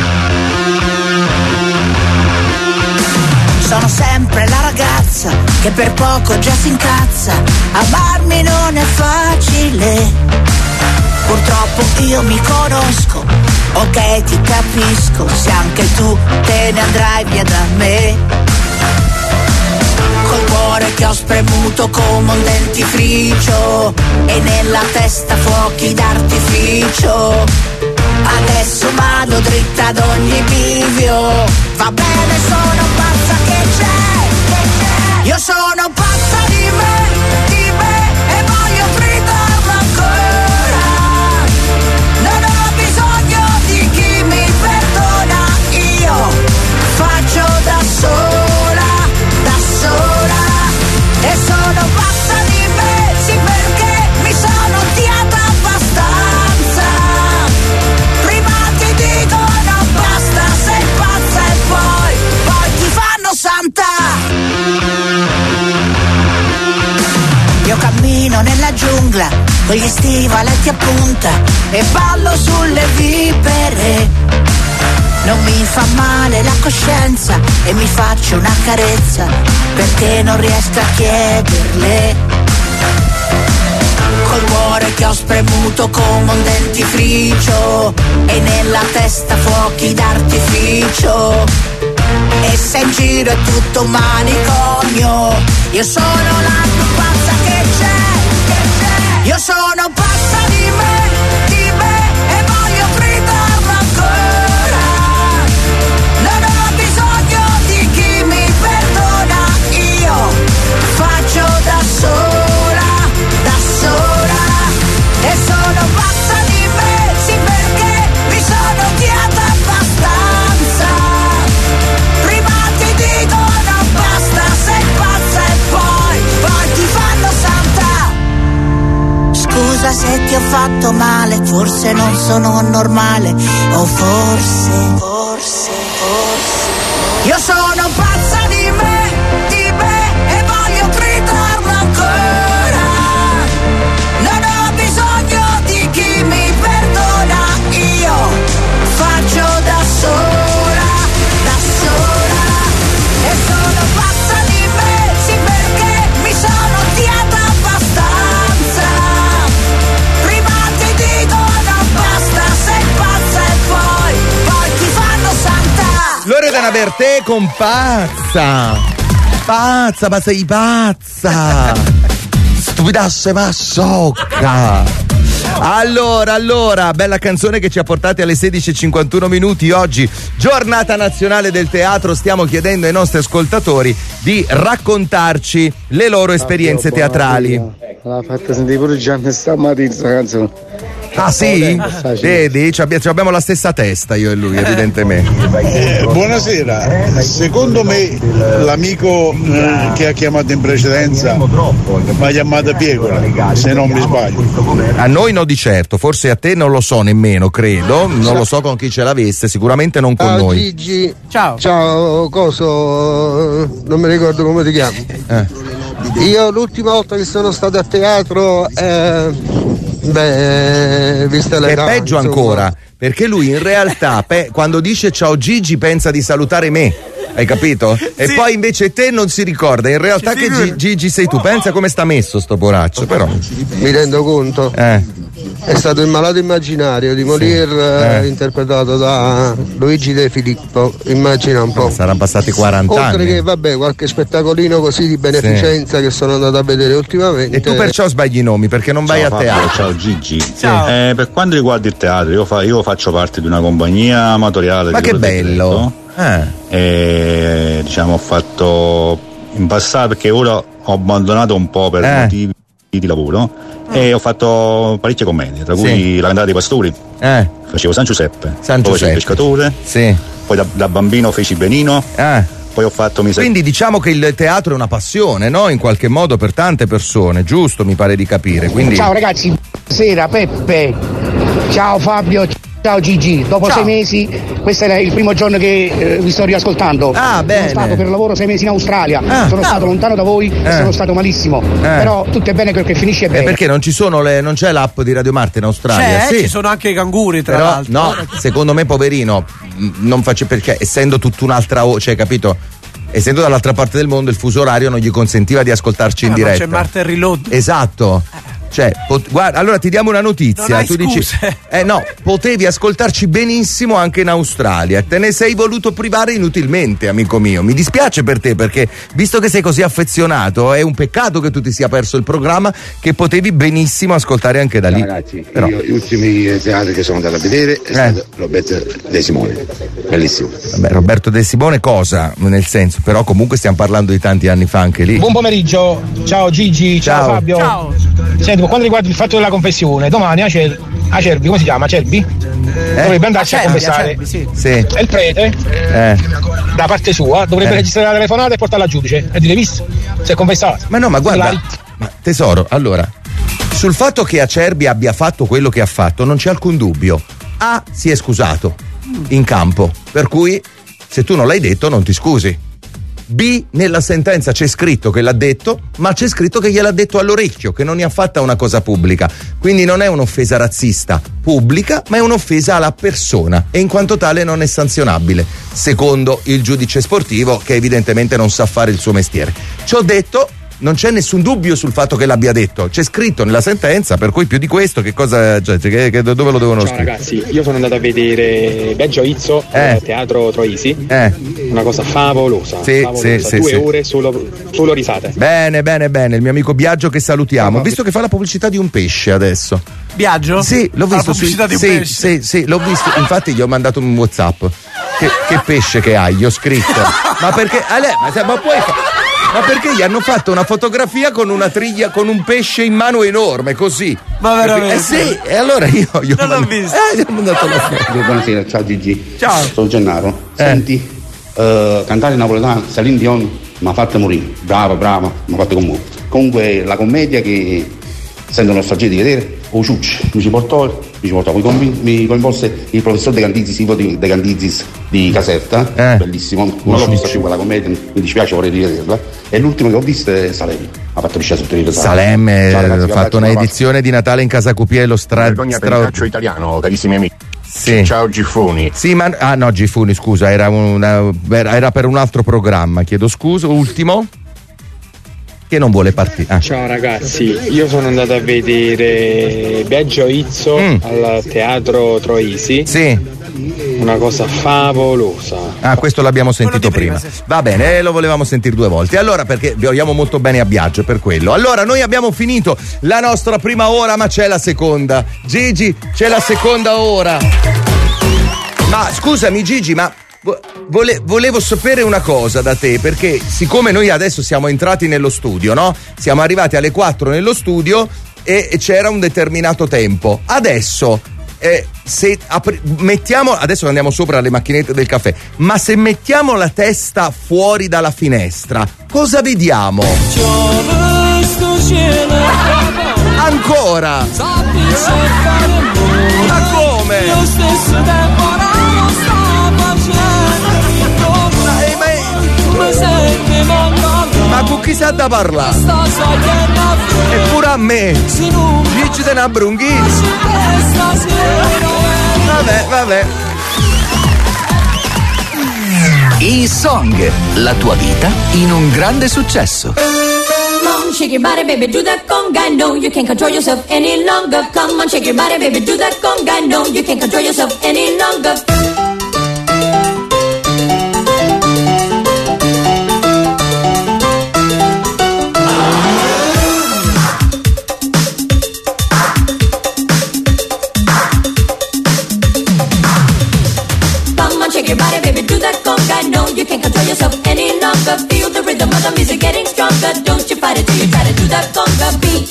Sono sempre la ragazza che per poco già si incazza. Amarmi non è facile. Purtroppo io mi conosco, ok ti capisco. Se anche tu te ne andrai via da me, col cuore che ho spremuto come un dentifricio e nella testa fuochi d'artificio. Adesso vado dritta ad ogni bivio. Va bene, sono pazza, che c'è? Io sono pazza di me, di me, e voglio gridarlo ancora. Non ho bisogno di chi mi perdona. Io faccio da sola, da sola. E sono pazza di me, sì, perché mi sono odiata abbastanza. Prima ti dicono basta, sei pazza, e poi, poi ti fanno santa. Io cammino nella giungla con gli stivaletti a punta e ballo sulle vipere. Non mi fa male la coscienza e mi faccio una carezza perché non riesco a chiederle. Col cuore che ho spremuto come un dentifricio e nella testa fuochi d'artificio. E se in giro è tutto un manicomio, io sono la più pazza che c'è, che c'è. Io sono pazza di me, di me, e voglio gridarlo ancora. Non ho bisogno di chi mi perdona. Io faccio da sola, da sola. E sono pazza di me, sì, perché mi sono odiata abbastanza. Prima ti dicono basta, sei pazza, e poi, poi ti fanno santa. Scusa se ti ho fatto male, forse non sono normale, o forse, forse, forse. Io sono pazza di me, di me, e voglio gridarlo ancora. Non ho bisogno di chi mi perdona. Io faccio da sola, da sola. E sono pazza di me, sì, perché mi sono odiata abbastanza. Prima ti dicono basta, sei pazza, e poi, poi ti fanno santa. Loredana Bertè con pazza. Pazza, ma sei pazza. Stupidasse ma sciocca. Allora, allora, bella canzone che ci ha portati alle sedici e cinquantuno minuti oggi, giornata nazionale del teatro. Stiamo chiedendo ai nostri ascoltatori di raccontarci le loro esperienze teatrali. L'ha fatta sentire pure Gianni stamattina sta canzone. Ah sì? Vedi, ci abbiamo, ci abbiamo la stessa testa io e lui, evidentemente. Eh, buonasera, secondo me l'amico eh, che ha chiamato in precedenza mi ha chiamato Piegola, se non mi sbaglio. A noi no di certo, forse a te non lo so nemmeno, credo, non lo so con chi ce l'avesse, sicuramente non con Ciao, noi. Gigi. Ciao. Ciao, coso, non mi ricordo come ti chiami. Eh. Io l'ultima volta che sono stato a teatro, eh, beh, vista È l'età, peggio insomma. ancora, perché lui in realtà pe- quando dice ciao Gigi pensa di salutare me. Hai capito? E Sì. poi invece te non si ricorda, in realtà che Gi- Gigi sei tu, pensa come sta messo sto poraccio, però. Mi rendo conto. Eh. È stato il malato immaginario di Molière, Eh. eh, interpretato da Luigi De Filippo, immagina un po'. Saranno passati quaranta Oltre anni. che vabbè qualche spettacolino così di beneficenza che sono andato a vedere ultimamente. E tu perciò sbagli i nomi, perché non vai Ciao, a Fabio, teatro. ciao Gigi. Ciao. Eh, per quanto riguarda il teatro, io, fa- io faccio parte di una compagnia amatoriale. Ma di che quello del bello. Decreto. E diciamo ho fatto in passato, perché ora ho abbandonato un po' per Eh. motivi di lavoro, e ho fatto parecchie commedie, tra cui Sì. La cantata dei pastori. Eh. Facevo San Giuseppe, San poi Giuseppe. il pescatore, Sì. poi da, da bambino feci Benino, Eh. poi ho fatto mi sa- Quindi diciamo che il teatro è una passione, no? In qualche modo per tante persone, giusto? Mi pare di capire. Quindi... Ciao ragazzi, buonasera Peppe, ciao Fabio, ciao Gigi. Dopo Ciao. sei mesi, questo è il primo giorno che eh, vi sto riascoltando. Ah, bene. Sono stato per lavoro sei mesi in Australia, Ah. sono stato lontano da voi e Eh. sono stato malissimo. Però tutto è bene quel che finisce Eh, bene. perché non ci sono le, non c'è l'app di Radio Marte in Australia? C'è, Sì. ci sono anche i canguri tra Però l'altro. no, secondo me poverino, mh, non faccio perché essendo tutta un'altra o- cioè capito? Essendo dall'altra parte del mondo il fuso orario non gli consentiva di ascoltarci in Eh, ma diretta. c'è Marte Reload. Esatto. Cioè, pot- guarda, allora ti diamo una notizia. Non hai tu dici, scuse. eh no, potevi ascoltarci benissimo anche in Australia. Te ne sei voluto privare inutilmente, amico mio. Mi dispiace per te, perché visto che sei così affezionato, è un peccato che tu ti sia perso il programma che potevi benissimo ascoltare anche da lì. Ragazzi, Però- io gli ultimi teatri che sono andato a vedere è stato Roberto De Simone, bellissimo. Vabbè, Roberto De Simone cosa? Nel senso, però comunque stiamo parlando di tanti anni fa anche lì. Buon pomeriggio, ciao Gigi, ciao, Ciao. Fabio. Ciao. Senti, per quanto riguarda il fatto della confessione, domani a, Cer- a Cerbi, come si chiama? Cerbi? Dovrebbe andarci a, Acerbi, confessare. Acerbi, sì. Sì. E il prete, Eh. da parte sua, dovrebbe Eh. registrare la telefonata e portarla al giudice e dire visto, si è confessato. Ma no, ma guarda, ma tesoro, allora, sul fatto che Acerbi abbia fatto quello che ha fatto non c'è alcun dubbio. A, si è scusato in campo, per cui se tu non l'hai detto non ti scusi. B, nella sentenza c'è scritto che l'ha detto, ma c'è scritto che gliel'ha detto all'orecchio, che non ne ha fatta una cosa pubblica. Quindi non è un'offesa razzista pubblica, ma è un'offesa alla persona e in quanto tale non è sanzionabile, secondo il giudice sportivo che evidentemente non sa fare il suo mestiere. Ciò detto, non c'è nessun dubbio sul fatto che l'abbia detto, c'è scritto nella sentenza, per cui più di questo che cosa, cioè, che, che, dove lo devono Ciao scrivere? ragazzi, io sono andato a vedere Beggio Izzo Eh. al Teatro Troisi, Eh. una cosa favolosa, Sì, favolosa. sì, sì, due sì. ore solo, solo risate. Bene, bene, bene, il mio amico Biagio che salutiamo, visto che fa la pubblicità di un pesce adesso. Biagio? Sì, l'ho Fa la visto su pubblicità di un sì, pesce. sì, sì, l'ho visto, infatti gli ho mandato un WhatsApp. Che, che pesce che hai? Gli ho scritto. Ma perché Ale, ma, se- ma puoi fa- ma perché gli hanno fatto una fotografia con una triglia con un pesce in mano enorme così? Ma veramente? Eh sì, e allora io gli ho Non l'ho mandato- visto. Eh, gli ho mandato la foto. Buonasera, ciao Gigi. Ciao. Sono Gennaro. Senti, eh, cantare napoletano, Celine Dion mi ha fatto morire. Brava, brava, mi ha fatto commuovere. Comunque la commedia che sento nostalgia di vedere, o Ciucci, mi ci portò, mi ci portò, mi, convin- mi coinvolse il professor De Candizis, Ivo De De Candizis di Caserta, bellissimo, non l'ho vista più quella commedia, mi dispiace, vorrei rivederla. E l'ultimo che ho visto è Salemi, ha fatto riscere sotto il Salem eh, Ciao, ragazzi, ha vi fatto abbraccio, una un abbraccio. edizione di Natale in Casa Cupiello stra- Vergogna per il stra- calcio italiano, carissimi amici. Sì. Ciao Giffoni. Sì, ma ah no, Gifuni, scusa, era, una, era era per un altro programma, chiedo scusa. Ultimo? Che non vuole partire. Ah. Ciao ragazzi, io sono andato a vedere Beggio Izzo al Teatro Troisi. Sì. Una cosa favolosa. Ah, questo l'abbiamo sentito prima. Va bene, eh, lo volevamo sentire due volte. Allora, perché vi vogliamo molto bene a Biagio per quello. Allora, noi abbiamo finito la nostra prima ora, ma c'è la seconda. Gigi, c'è la seconda ora. Ma scusami, Gigi, ma vo- vole- volevo sapere una cosa da te, perché siccome noi adesso siamo entrati nello studio, no? Siamo arrivati alle quattro nello studio. e c'era un determinato tempo. Adesso eh, se apri- mettiamo, adesso andiamo sopra alle macchinette del caffè, ma se mettiamo la testa fuori dalla finestra, cosa vediamo? Ancora? Ma come? Lo stesso tempo non sta facendo. Ma senti, ma con chi sa da parlare? Eppure a me Gigi de Nabrunghini. Vabbè, vabbè. E-Song, la tua vita in un grande successo. Come on, shake your body, baby, do that conga. No, you can't control yourself any longer. Come on, shake your body, baby, do that conga. No, you can't control yourself any longer. Shake your body, baby, do that conga. No, you can't control yourself any longer. Feel the rhythm of the music getting stronger. Don't you fight it till you try to do that conga beat.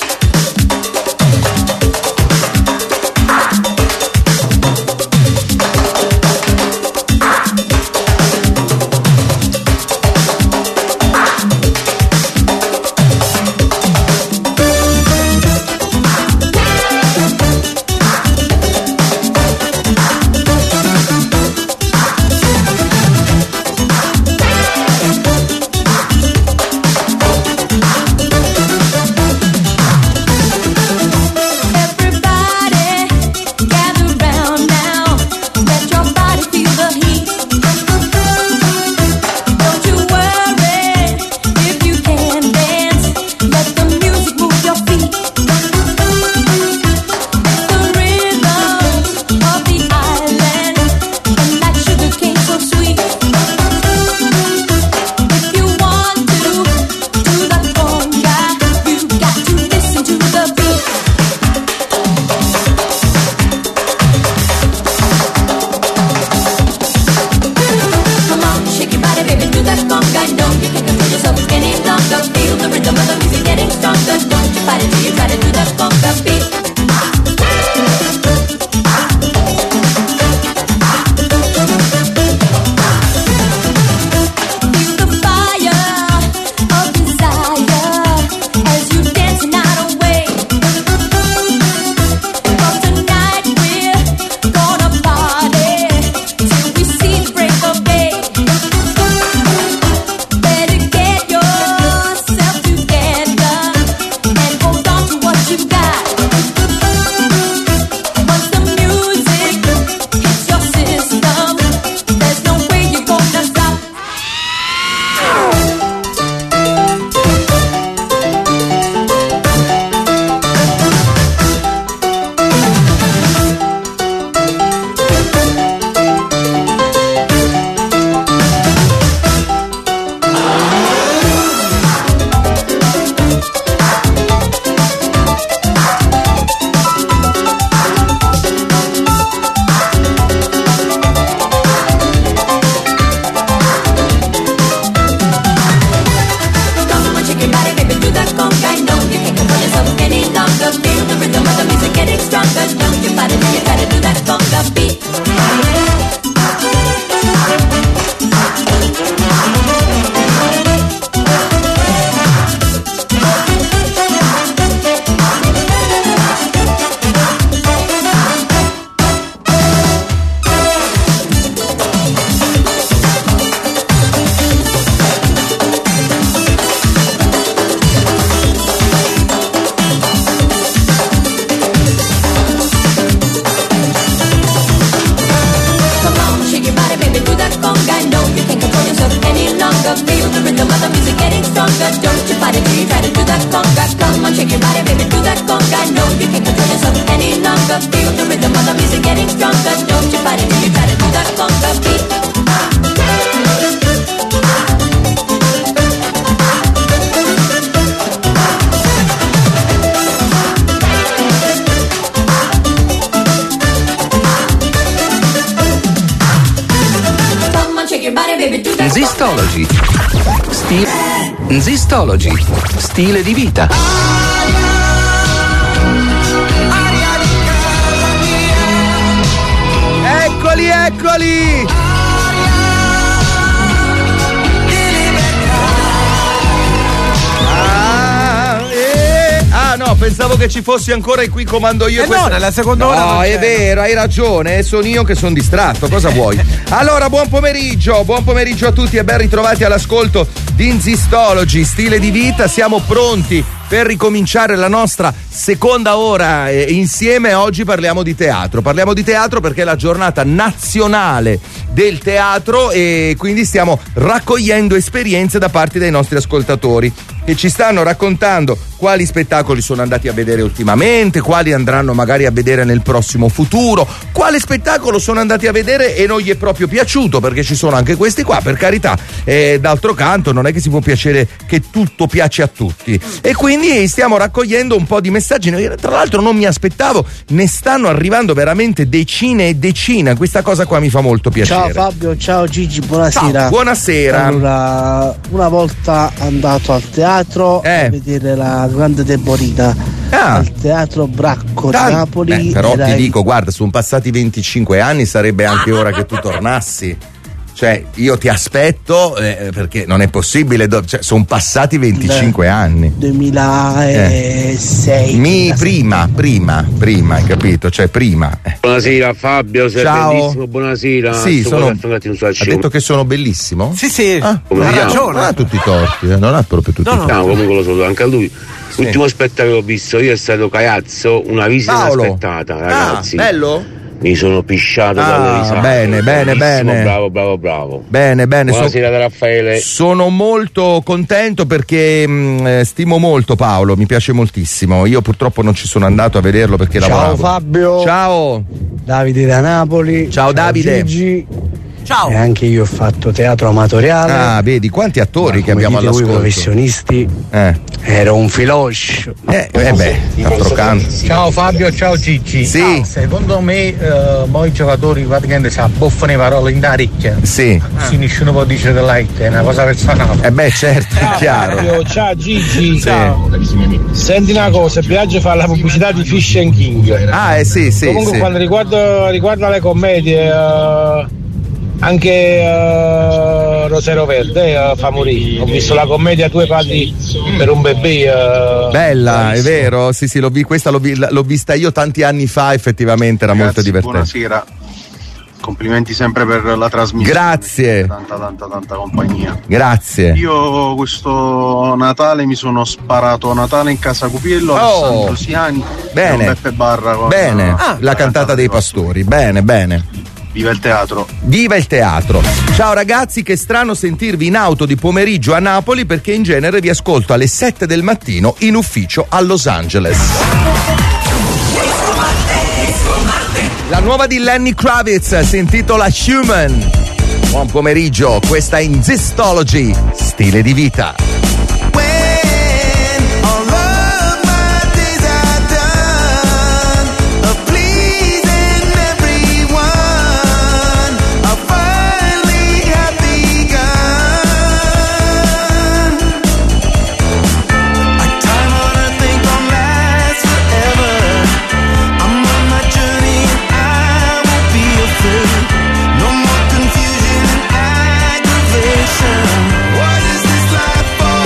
Zistology. Stile. Zistology. Stile di vita. Eccoli, eccoli! Ah, eh. Ah no, pensavo che ci fossi ancora e qui comando io. Eh questa... no, nella seconda no, ora non è c'è. vero, hai ragione, sono io che sono distratto, cosa vuoi? Allora, buon pomeriggio, buon pomeriggio a tutti e ben ritrovati all'ascolto di Inzistology, stile di vita, siamo pronti per ricominciare la nostra seconda ora eh, insieme. Oggi parliamo di teatro, parliamo di teatro perché è la giornata nazionale del teatro e quindi stiamo raccogliendo esperienze da parte dei nostri ascoltatori che ci stanno raccontando quali spettacoli sono andati a vedere ultimamente, quali andranno magari a vedere nel prossimo futuro, quale spettacolo sono andati a vedere e non gli è proprio piaciuto, perché ci sono anche questi qua, per carità, eh, d'altro canto non è che si può piacere che tutto piace a tutti, e quindi stiamo raccogliendo un po' di messaggi. Tra l'altro non mi aspettavo, ne stanno arrivando veramente decine e decine, questa cosa qua mi fa molto piacere. Ciao Fabio, ciao Gigi, buonasera. Ciao, buonasera. Allora, una volta andato al teatro eh. a vedere la Grande Deborina ah. al Teatro Bracco Tan- di Napoli. Beh, però era ti il- dico, guarda, sono passati venticinque anni, sarebbe anche ora che tu tornassi. Cioè, io ti aspetto eh, perché non è possibile, do- cioè, sono passati venticinque anni. duemilasei. Mi, prima, prima, prima, hai capito? Cioè, prima. Eh. Buonasera Fabio, sei Ciao. bellissimo, buonasera. Sì, Sto sono. guardando un attimo sulla Ha scena. detto che sono bellissimo? Sì, sì, Ah, Come ha si chiama? ragione. non ha tutti i torti, eh, non ha proprio tutti No, i no, torti. comunque lo so anche a lui. L'ultimo spettacolo che ho visto io è stato Caiazzo, una visita Paolo. inaspettata, ragazzi. Ah, bello? Mi sono pisciato Ah, dalle risate. bene, bene, Bellissimo, bene. Bravo, bravo, bravo. Bene, bene. Buonasera da Raffaele. Sono molto contento perché mh, eh, stimo molto Paolo, mi piace moltissimo. Io purtroppo non ci sono andato a vederlo perché Ciao lavoravo. Fabio. Ciao. Davide da Napoli. Ciao, Davide. Gigi. Ciao. E anche io ho fatto teatro amatoriale. Ah, vedi quanti attori Ma che come abbiamo dite voi all'ascolto. professionisti, Eh. ero un filoscio. Eh, eh beh, d'altro canto. Ciao Fabio, ciao Gigi. Sì. Ah, secondo me eh, moi giocatori praticamente si abbuffano le parole in ricchia. Sì. Sì, nessuno può dire che lei è una cosa personale. Eh beh, certo, è chiaro. Fabio, ciao Gigi. Sì. Ciao. Senti una cosa, Biagio fa la pubblicità di Fish and King. Ah, eh sì, sì. Comunque sì. quando riguarda, riguarda le commedie, eh, anche eh, Rosero Verde eh, fa morire. Ho visto la commedia Due padri per un bebè. eh, Bella, è vero? Sì, sì, l'ho, vi- questa l'ho, vi- l'ho vista io tanti anni fa, effettivamente era molto divertente. Buonasera, complimenti sempre per la trasmissione. Grazie. Tanta, tanta, tanta compagnia. Grazie. Io questo Natale mi sono sparato Natale in Casa Cupiello, Oh. Alessandro Siani, Bene. e un Beppe Barra con Bene, ah, la cantata dei pastori. Bene, bene. Viva il teatro. Viva il teatro. Ciao ragazzi, che strano sentirvi in auto di pomeriggio a Napoli perché in genere vi ascolto alle sette del mattino in ufficio a Los Angeles. La nuova di Lenny Kravitz si intitola Human. Buon pomeriggio, questa è Inzistology, stile di vita. What is this life for?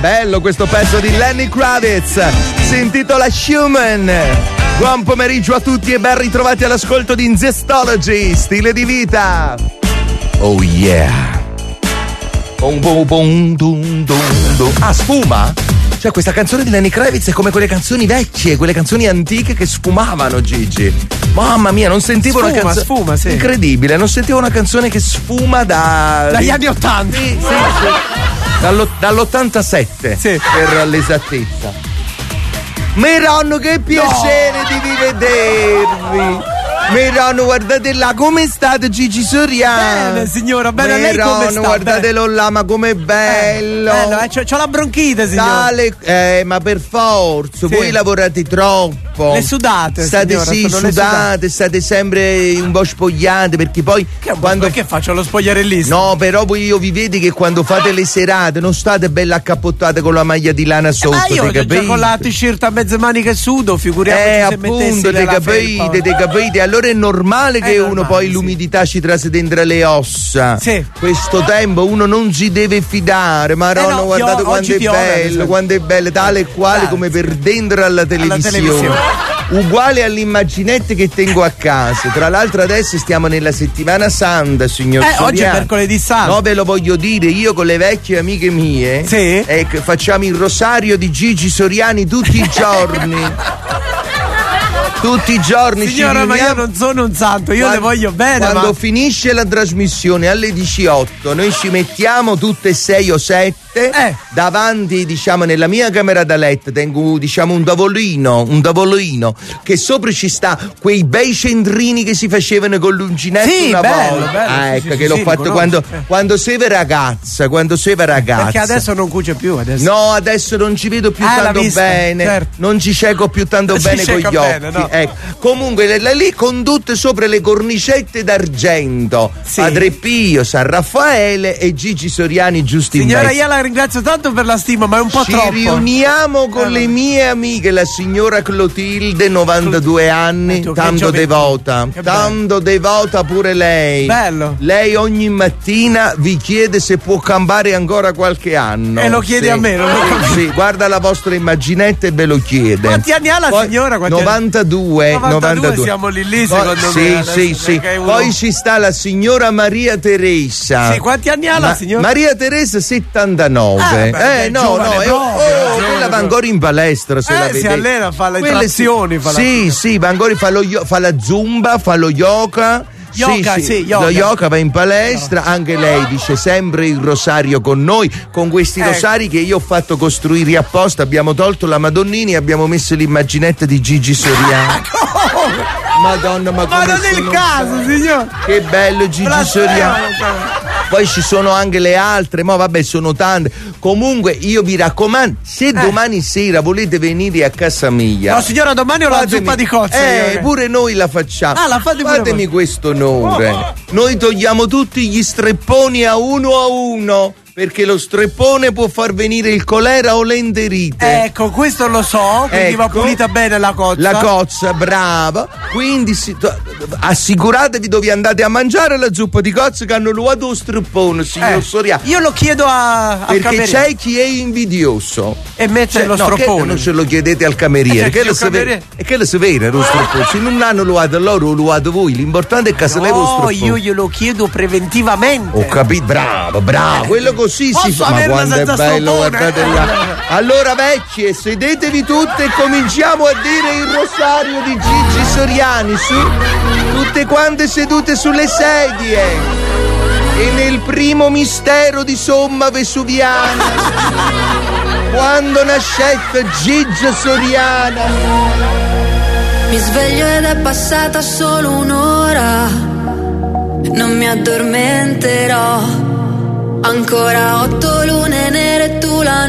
bello questo pezzo di Lenny Kravitz, si intitola Human. Buon pomeriggio a tutti e ben ritrovati all'ascolto di Zestology, stile di vita. Oh yeah. Bom, bom, bom, dum, dum, dum. Ah, sfuma? Cioè questa canzone di Lenny Kravitz è come quelle canzoni vecchie, quelle canzoni antiche che sfumavano, Gigi. Mamma mia, non sentivo sfuma, una canzone. Sfuma, sì. Incredibile, non sentivo una canzone che sfuma da. Dagli anni ottanta. Sì, sì, sì. Dallo, dall'ottantasette, sì, per l'esattezza. Miranno, che piacere no. di rivedervi. Miranno, guardate là, come state Gigi Soriano? Bene signora, bene. Miranno, lei come sta? Guardatelo là, ma com'è bello. Eh, bello, eh, c'ho, c'ho la bronchite signora. Dale, eh, ma per forza, sì. Voi lavorate troppo. Le sudate State signora, sì, sudate, sudate, state sempre un po' spogliate, perché poi che, quando che faccio lo spogliarellista? No, però voi io vi vedi che quando fate le serate non state belle accappottate con la maglia di lana sotto, eh, ma io te già con la t-shirt a mezze maniche sudo, figuriamoci eh, se appunto, mettessi te capite, te capite. Allora è normale che è uno normale, poi l'umidità ci trase dentro le ossa. Sì. Questo tempo uno non si deve fidare, ma eh no, guardate io, quanto è bello, quanto è bello, tale e quale Grazie. Come per dentro alla televisione. Alla televisione. Uguale all'immaginette che tengo a casa. Tra l'altro adesso stiamo nella settimana santa, signor Eh, Soriano. oggi è mercoledì santo. No, ve lo voglio dire, io con le vecchie amiche mie sì. eh, facciamo il rosario di Gigi Soriani tutti i giorni. Tutti i giorni. Signora, ma io non sono un santo, io quando, le voglio bene. Quando ma... finisce la trasmissione alle diciotto, noi ci mettiamo tutte e sei o sette eh. davanti, diciamo, nella mia camera da letto tengo, diciamo, un tavolino, un tavolino che sopra ci sta quei bei centrini che si facevano con l'uncinetto sì, una bello, volta. Bello, ah, sì, ecco sì, che sì, l'ho sì, fatto quando, quando sei ragazza, quando sei ragazza. Perché adesso non cuce più adesso. No, adesso non ci vedo più ah, tanto vista, bene, certo. non ci cieco più tanto non bene con gli occhi. Bene, no. Ecco. Comunque le, lì con tutte sopra le cornicette d'argento, sì. Padre Pio, San Raffaele e Gigi Soriani giusti in Signora, mezzo. io la ringrazio tanto per la stima, ma è un po' Ci troppo. Ci riuniamo con eh, le mie amiche, la signora Clotilde, novantadue anni, eh, tanto devota, tanto devota pure lei. Bello. Lei ogni mattina vi chiede se può campare ancora qualche anno. E lo chiede sì. a me, non lo capisco. Sì, guarda la vostra immaginetta e ve lo chiede. Quanti anni ha la Poi, signora? Quanti novantadue, novantadue, novantadue. Siamo lì lì Poi, secondo sì, me. Sì, sì. Uno... Poi ci sta la signora Maria Teresa. Sì, quanti anni ha la Ma, signora? Maria Teresa settantanove. Ah, beh, eh no, giovane, no, proprio, oh, quella va ancora in palestra se eh, la vede. si allena, fa le Quelle trazioni, sì, fa la... Sì, sì, va ancora fa, lo, fa la zumba, fa lo yoga. Yoga, sì, sì, sì, yoga. Lo yoga va in palestra, no. Anche lei dice sempre il rosario con noi, con questi ecco. rosari che io ho fatto costruire apposta. Abbiamo tolto la Madonnini e abbiamo messo l'immaginetta di Gigi Soriano. Madonna, ma come Ma non è il caso, signor. Che bello Gigi Soriano. Poi ci sono anche le altre, ma vabbè, sono tante. Comunque io vi raccomando, se eh. domani sera volete venire a casa mia. No signora, domani ho fatemi, la zuppa di cozze. Eh, pure noi la facciamo. Ah, la fate pure Fatemi voi. questo onore. Oh. Noi togliamo tutti gli strepponi a uno a uno. Perché lo streppone può far venire il colera o l'enterite. Ecco, questo lo so, quindi ecco, va pulita bene la cozza. La cozza, brava. Quindi si, to, assicuratevi dove andate a mangiare la zuppa di cozza che hanno ruotato lo streppone, signor eh, Soriano. Io lo chiedo a, al Perché cameriere. c'è chi è invidioso e mette cioè, lo no, stroppone. Che non ce lo chiedete al cameriere. Eh, che lo cameriere. E che lo sapete lo stroppone? Se non l'hanno ruotato loro, lo ruotato voi. L'importante è che se no, leva lo stroppone. Io glielo chiedo preventivamente. Ho capito, bravo, bravo. Quello così Posso si fa. Ma quanto è bello, stroppone? guardate là. Allora vecchie, sedetevi tutte e cominciamo a dire il rosario di Gigi Soriani, su, tutte quante sedute sulle sedie. E nel primo mistero di Somma Vesuviana, quando nascette Gigi Soriana. Mi sveglio ed è passata solo un'ora, non mi addormenterò. Ancora otto lune nere e tu la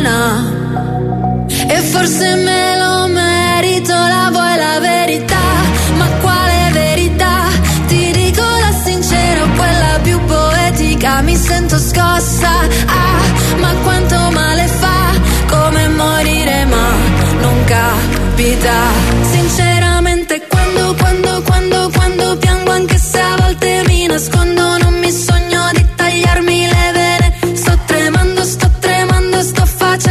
nona. E forse me lo merito, la vuoi la verità? Ma quale verità? Ti dico la sincera, quella più poetica. Mi sento scossa, ah, ma quanto male fa. Come morire ma non capita. Sinceramente quando, quando, quando, quando piango, anche se a volte mi nascondo, non mi sogno di tagliarmi le vene. Sto tremando, sto tremando, sto facendo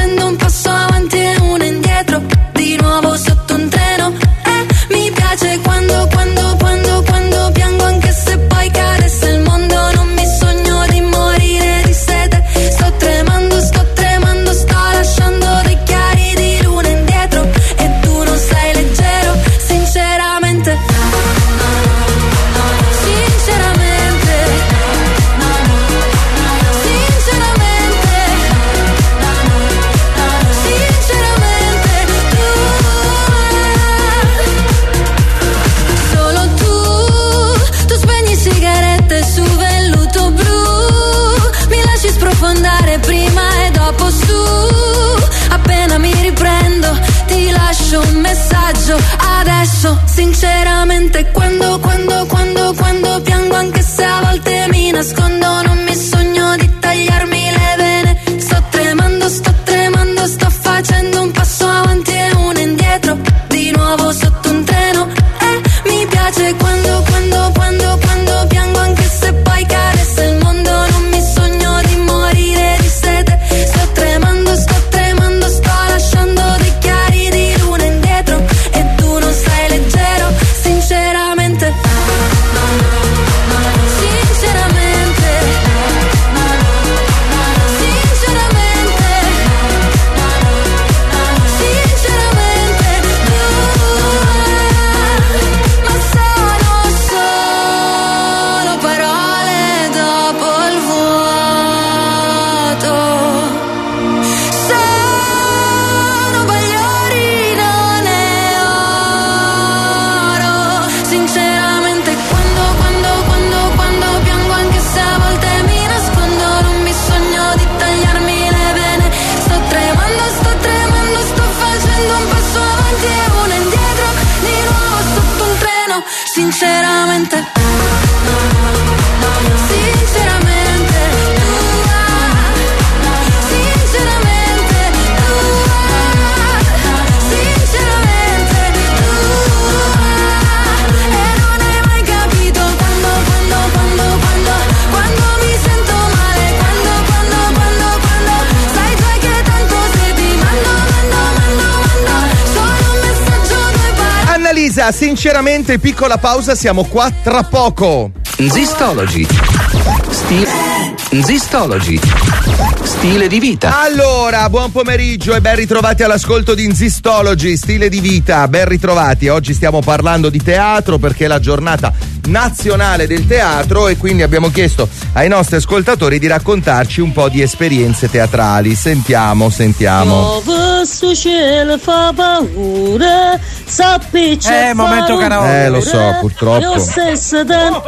peggio adesso, sinceramente. Quando, quando, quando, quando piango, anche se a volte mi nascondo, non mi sogno di tagliarmi le vene. Sto tremando, sto tremando, sto facendo un passo avanti e uno indietro, di nuovo sotto un treno. E mi piace quando, quando, quando, quando piango, anche se poi caressa il mondo, non mi sogno di morire di sete. Sto tremando, sto tremando, sto lasciando dei chiari di luna indietro, e tu non sei leggero, sinceramente. Sinceramente, sinceramente, sinceramente, ma sono solo parole dopo il vuoto. Sono bagliori, non è oro. Sinceramente, quando, quando, quando, quando piango, anche se a volte mi nascondo, non mi sogno di tagliarmi le vene. Sto tremando, sto tremando, sto facendo un passo avanti e uno indietro, di nuovo sotto un treno. Sinceramente, sinceramente, sinceramente, sinceramente, e non hai mai capito quando, quando, quando, quando, quando mi sento male, quando, quando, quando, quando, sai già che tanto se ti mando, mando, mando, mando, solo un messaggio, due parole. Annalisa, sinceramente, piccola pausa, siamo qua tra poco. Zistology. Sti- Zistology. Stile di vita. Allora, buon pomeriggio e ben ritrovati all'ascolto di Zistology, stile di vita, ben ritrovati. Oggi stiamo parlando di teatro perché è la giornata nazionale del teatro e quindi abbiamo chiesto ai nostri ascoltatori di raccontarci un po' di esperienze teatrali. Sentiamo, sentiamo. Questo cielo fa paura, sappi c'è Eh, momento karaoke. Eh, lo so, purtroppo. Io stesso tempo.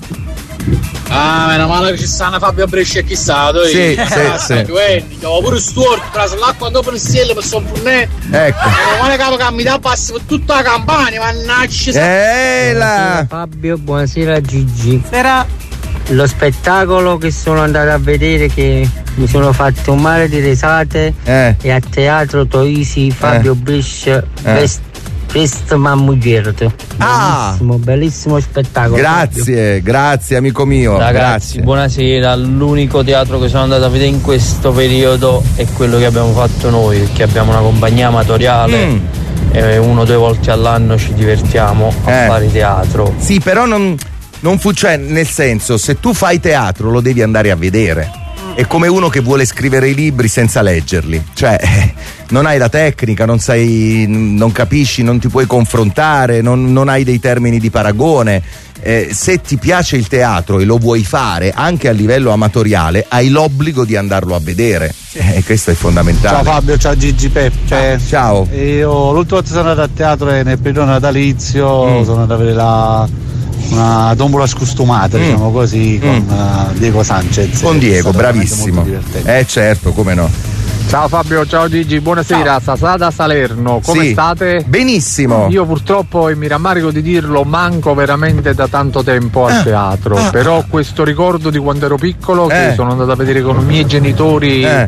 Ah, meno male che ci stanno Fabio Brescia e chissà, dove? Sì, sì, sì. Ho pure Stuart, preso l'acqua dopo il cielo per son punnè. Ecco. Meno male che che mi dà passi per tutta la campagna, mannaggia. Eh, la... Fabio, buonasera Gigi. Sera. Lo spettacolo che sono andato a vedere, che mi sono fatto un mare di risate, Eh. e a Teatro Toisi Fabio Eh. Brescia Eh. Vest Vestman Mugerto. Ah. Bellissimo, bellissimo spettacolo. Grazie, grazie amico mio. Ragazzi, grazie. buonasera. L'unico teatro che sono andato a vedere in questo periodo è quello che abbiamo fatto noi, perché abbiamo una compagnia amatoriale Mm. e uno o due volte all'anno ci divertiamo a Eh. fare teatro. Sì, però non, non fu, cioè, nel senso, se tu fai teatro lo devi andare a vedere. È come uno che vuole scrivere i libri senza leggerli, cioè eh, non hai la tecnica, non sai, non capisci, non ti puoi confrontare, non, non hai dei termini di paragone. Eh, se ti piace il teatro e lo vuoi fare anche a livello amatoriale, hai l'obbligo di andarlo a vedere. E eh, questo è fondamentale. Ciao Fabio, ciao Gigi Peppe. Ciao. Io l'ultima volta sono andato a teatro e nel periodo natalizio Mm. sono andato a vedere la, una tombola scustumata, Mm. diciamo così, con Mm. uh, Diego Sanchez. Con È Diego, stato veramente bravissimo. molto divertente. Eh certo, come no. Ciao Fabio, ciao Gigi, buonasera. Sasà da Salerno, come Sì, state? Benissimo. Io purtroppo, e mi rammarico di dirlo, manco veramente da tanto tempo al Ah, teatro, ah, però questo ricordo di quando ero piccolo, Eh. che sono andato a vedere con i miei genitori Eh.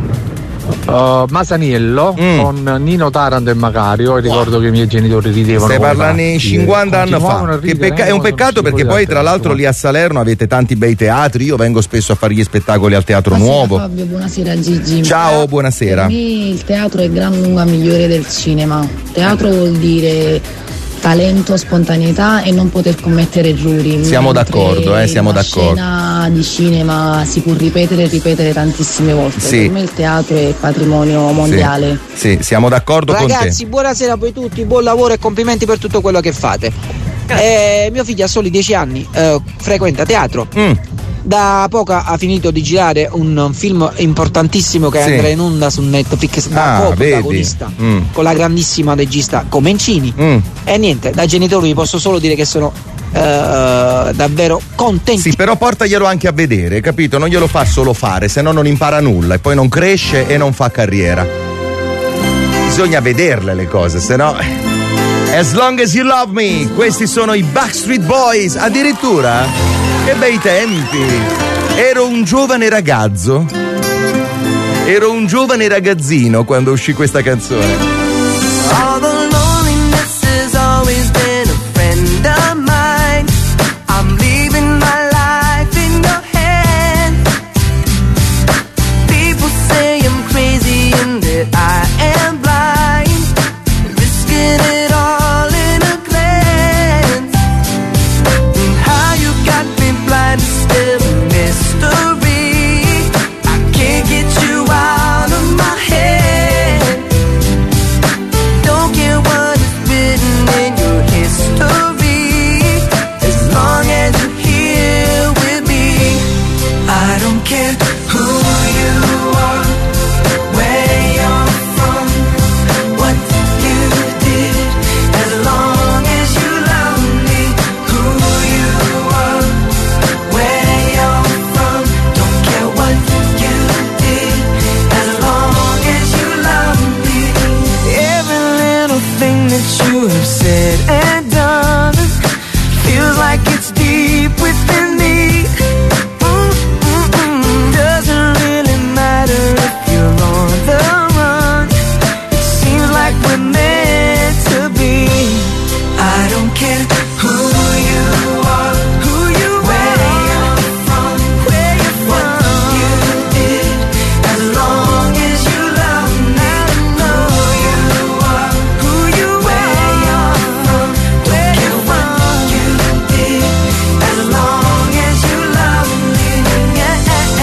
uh, Masaniello, Mm. con Nino Taranto e Macario, e ricordo che i miei genitori ridevano. Stai come parlando di pazzi, cinquanta e anni continuavano fa. a Che ridere, pecca- eh, è un quando peccato non ci perché fu poi di tra l'altro altro. lì a Salerno avete tanti bei teatri. Io vengo spesso a fare gli spettacoli al Teatro Buonasera, Nuovo. Fabio, buonasera Gigi. Ciao, buonasera. Per me il teatro è gran lunga migliore del cinema. Teatro vuol dire talento, spontaneità e non poter commettere errori. Siamo Mentre d'accordo, eh, siamo una d'accordo. scena di cinema si può ripetere e ripetere tantissime volte. Sì. Per me il teatro è patrimonio mondiale. Sì, sì, siamo d'accordo con te. Ragazzi, buonasera a voi tutti, buon lavoro e complimenti per tutto quello che fate. Eh, mio figlio ha soli dieci anni, eh, frequenta teatro. Mm. Da poco ha finito di girare un film importantissimo che Sì. andrà in onda su Netflix da Ah, co-protagonista vedi. Mm. con la grandissima regista Comencini. Mm. E niente, da genitore vi posso solo dire che sono eh, davvero contenti. Sì, però portaglielo anche a vedere, capito? Non glielo fa solo fare, se no non impara nulla e poi non cresce e non fa carriera. Bisogna vederle le cose, se no. As Long As You Love Me, questi sono i Backstreet Boys, addirittura? Che bei tempi! Ero un giovane ragazzo, ero un giovane ragazzino quando uscì questa canzone. All the loneliness has always been a friend of mine. I'm leaving my life in your hands. People say I'm crazy and that I am blind, risking it all in a glance. And how you got me blind is still a mystery. I can't get you out of my head. Don't care what is written in your history, as long as you're here with me. I don't care who you are, where you're from, what you did, as long as you love me. Who you are, where you're from, don't care what you did, as long as you love me. Every little thing that you have said and done feels like it's deep within me. Mm-mm-mm. Doesn't really matter if you're on the run. It seems like we're meant to be. I don't care who you are, who you where you're from, where you're from, what you did, as long as you love me. Know you are, who you where you're from, don't care what you did, as long as you love me. Yeah.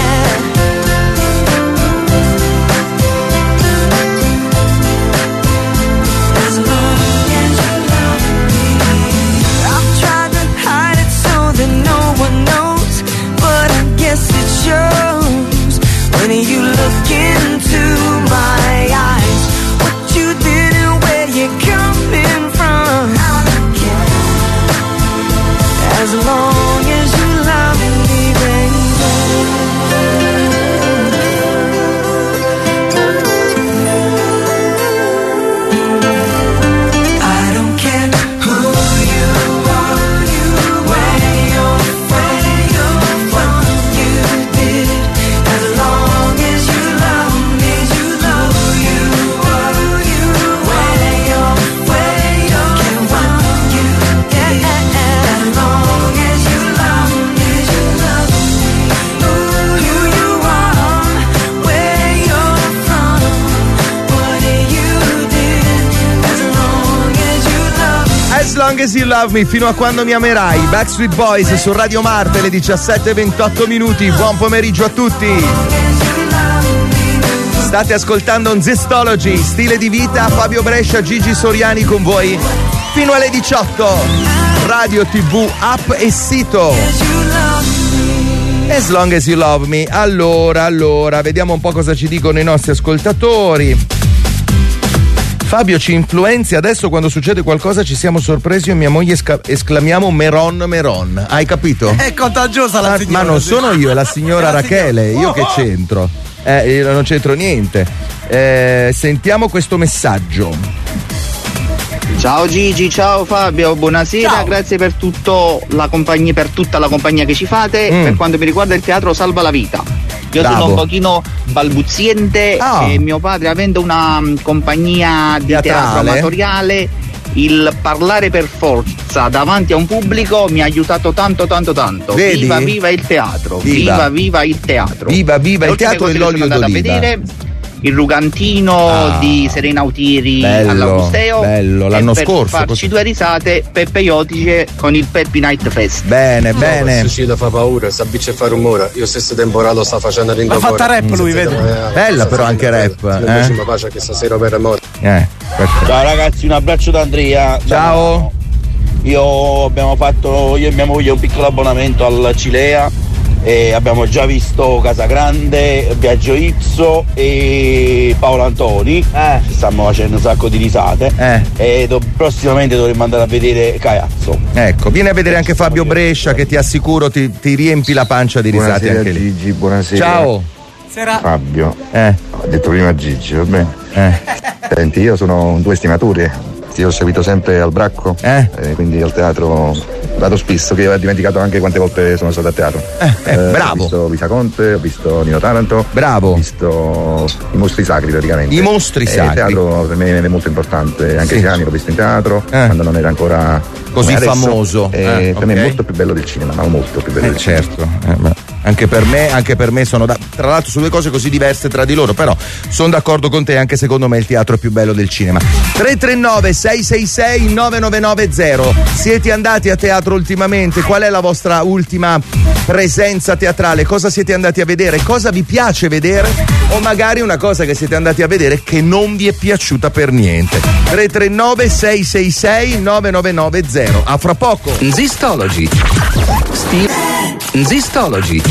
As long as you love me. I've tried to hide it so that no one knows, but I guess it shows when you look into my eyes. What you did and where you're coming from. As long as you love me, baby. I don't care who you are, where you're from, what you did, as long as you love me. You love you are, where you're, where you're from, what you did, as long as you love me. You love me. Who you are, where you're from, what you did, as long as you love me. As Long As You Love Me, fino a quando mi amerai. Backstreet Boys su Radio Marte, le diciassette e ventotto minuti. Buon pomeriggio a tutti. State ascoltando un Zistology, stile di vita. Fabio Brescia, Gigi Soriani con voi fino alle diciotto. Radio, tivù, app e sito. As Long As You Love Me. Allora, allora, vediamo un po' cosa ci dicono i nostri ascoltatori. Fabio ci influenzi, adesso quando succede qualcosa ci siamo sorpresi io e mia moglie esca- esclamiamo Meron Meron, hai capito? È contagiosa la Ma, signora. ma non sono io, è la signora Rachele, io che c'entro? Eh, io non c'entro niente. Eh, sentiamo questo messaggio. Ciao Gigi, ciao Fabio, buonasera, Ciao. grazie per tutto la compagnia, per tutta la compagnia che ci fate. Mm. Per quanto mi riguarda il teatro salva la vita. Io Bravo. sono un pochino balbuziente Ah. e mio padre, avendo una mm, compagnia di teatro Teatrale. amatoriale, il parlare per forza davanti a un pubblico mi ha aiutato tanto tanto tanto. Vedi? Viva viva il teatro, Viva. viva viva il teatro. Viva viva Le il teatro ultime e cose che l'olio sono andato a d'oliva. vedere, il Rugantino Ah. di Serena Autieri Bello, all'Augusteo, bello, l'anno e per scorso, farci così. due risate Peppe Iotice con il Peppi Night Fest. Bene, bene. Sicilia fa paura, sta bici a fare rumore. Io stesso temporale lo sta facendo Ma ha fatta rap lui, vedi? Bella però anche rap, eh? Invece mi piace che stasera per amore. Eh, perfetto. Ciao ragazzi, un abbraccio da Andrea. Ciao. Io abbiamo fatto, io e mia moglie, un piccolo abbonamento al Cilea e abbiamo già visto Casagrande, Biagio Izzo e Paolo Antoni. Eh. Ci stiamo facendo un sacco di risate. Eh. E do- prossimamente dovremmo andare a vedere Caiazzo. Ecco, vieni a vedere anche Fabio Brescia che ti assicuro ti, ti riempi la pancia di risate Buonasera anche lì. Gigi, buonasera. Ciao. Fabio. Eh. Ho detto prima Gigi, va bene? Eh. Senti, io sono due stimature. io ho seguito sempre al Bracco, eh? Eh, quindi al teatro vado spesso, che ho dimenticato anche quante volte sono stato a teatro. Eh, eh, bravo. Ho visto Visaconte, ho visto Nino Taranto, bravo. Ho visto i mostri sacri praticamente. I mostri e sacri. Il teatro per me è molto importante, anche Sì. i cani l'ho visto in teatro, Eh. quando non era ancora Così come adesso. famoso. E Eh, per me ok. è molto più bello del cinema, ma molto più bello Eh, del cinema. certo, eh, beh, anche per me, anche per me sono da, tra l'altro su due cose così diverse tra di loro, però sono d'accordo con te, anche secondo me il teatro è più bello del cinema. tre tre nove sei sei sei nove nove nove zero. Siete andati a teatro ultimamente? Qual è la vostra ultima presenza teatrale? Cosa siete andati a vedere? Cosa vi piace vedere? O magari una cosa che siete andati a vedere che non vi è piaciuta per niente. tre tre nove sei sei sei nove nove nove zero. A fra poco. Zistology. Stile. Zistology.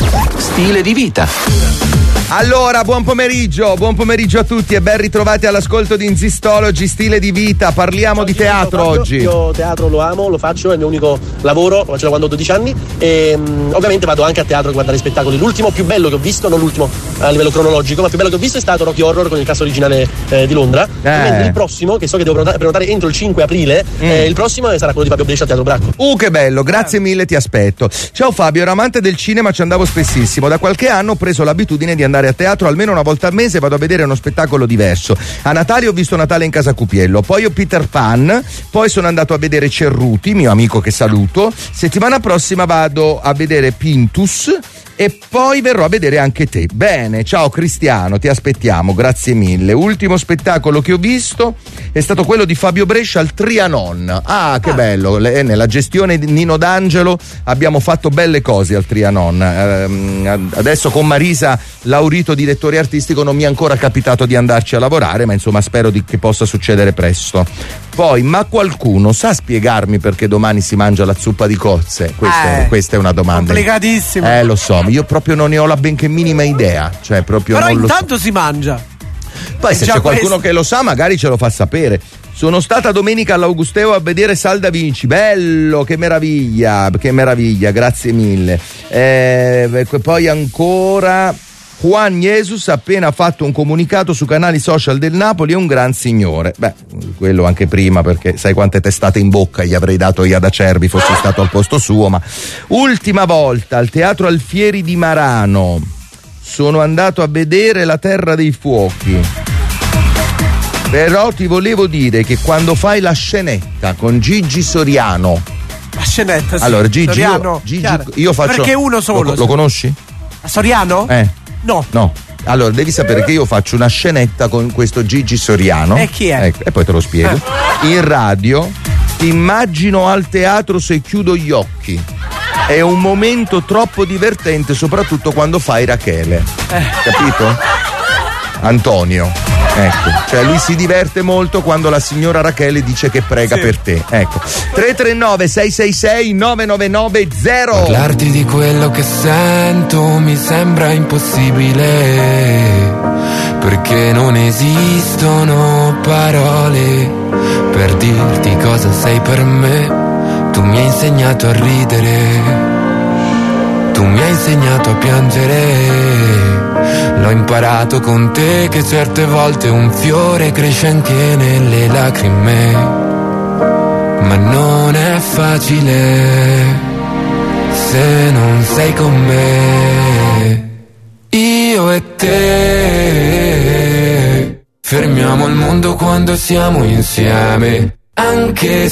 Stile di vita. Allora, buon pomeriggio, buon pomeriggio a tutti e ben ritrovati all'ascolto di Zistology, stile di vita. Parliamo di teatro oggi. Io teatro lo amo, lo faccio, è il mio unico lavoro, lo faccio da quando ho dodici anni e mh, ovviamente vado anche a teatro a guardare spettacoli. L'ultimo più bello che ho visto, non l'ultimo a livello cronologico, ma più bello che ho visto è stato Rocky Horror con il cast originale eh, di Londra. Mentre il prossimo, che so che devo prenotare, prenotare entro il cinque aprile, Mm. eh, il prossimo sarà quello di Fabio Brescia al Teatro Bracco. Uh, che bello, grazie mille, ti aspetto. Ciao Fabio, ero amante del cinema, ci andavo spessissimo. Da qualche anno ho preso l'abitudine di andare a teatro almeno una volta al mese, vado a vedere uno spettacolo diverso. A Natale ho visto Natale in Casa Cupiello, poi ho Peter Pan, poi sono andato a vedere Cerruti, mio amico che saluto. Settimana prossima vado a vedere Pintus e poi verrò a vedere anche te. Bene, ciao Cristiano, ti aspettiamo, grazie mille. Ultimo spettacolo che ho visto è stato quello di Fabio Brescia al Trianon. Ah, che bello, Le- nella gestione di Nino D'Angelo abbiamo fatto belle cose al Trianon. Ehm, adesso con Marisa Laurito, direttore artistico, non mi è ancora capitato di andarci a lavorare, ma insomma spero di, che possa succedere presto. Poi, ma qualcuno sa spiegarmi perché domani si mangia la zuppa di cozze? Questa, Eh, questa è una domanda. complicatissimo. Eh, lo so, io proprio non ne ho la benché minima idea. Cioè, proprio Però non lo so. intanto si mangia. Poi È se già c'è qualcuno questo. che lo sa, magari ce lo fa sapere. Sono stata domenica all'Augusteo a vedere Sal da Vinci, bello, che meraviglia, che meraviglia, grazie mille. Eh, poi ancora Juan Jesus ha appena fatto un comunicato su canali social del Napoli, è un gran signore. Beh, quello anche prima, perché sai quante testate in bocca gli avrei dato io ad Acerbi fossi stato al posto suo. Ma ultima volta al Teatro Alfieri di Marano sono andato a vedere La Terra dei Fuochi. Però ti volevo dire che quando fai la scenetta con Gigi Soriano, La scenetta, sì. allora Gigi, io, Soriano, Gigi chiaro. io faccio, Perché uno solo. lo, lo conosci? A Soriano? Eh. No. No. Allora, devi sapere che io faccio una scenetta con questo Gigi Soriano. E chi è? Ecco, e poi te lo spiego. In radio, ti immagino al teatro se chiudo gli occhi. È un momento troppo divertente, soprattutto quando fai Rachele. Capito? Antonio. Ecco, cioè lui si diverte molto quando la signora Rachele dice che prega Sì. per te. Ecco. tre tre nove sei sei sei nove nove nove zero. Parlarti di quello che sento mi sembra impossibile, perché non esistono parole per dirti cosa sei per me. Tu mi hai insegnato a ridere, tu mi hai insegnato a piangere. L'ho imparato con te che certe volte un fiore cresce anche nelle lacrime, ma non è facile se non sei con me. Io e te fermiamo il mondo quando siamo insieme, anche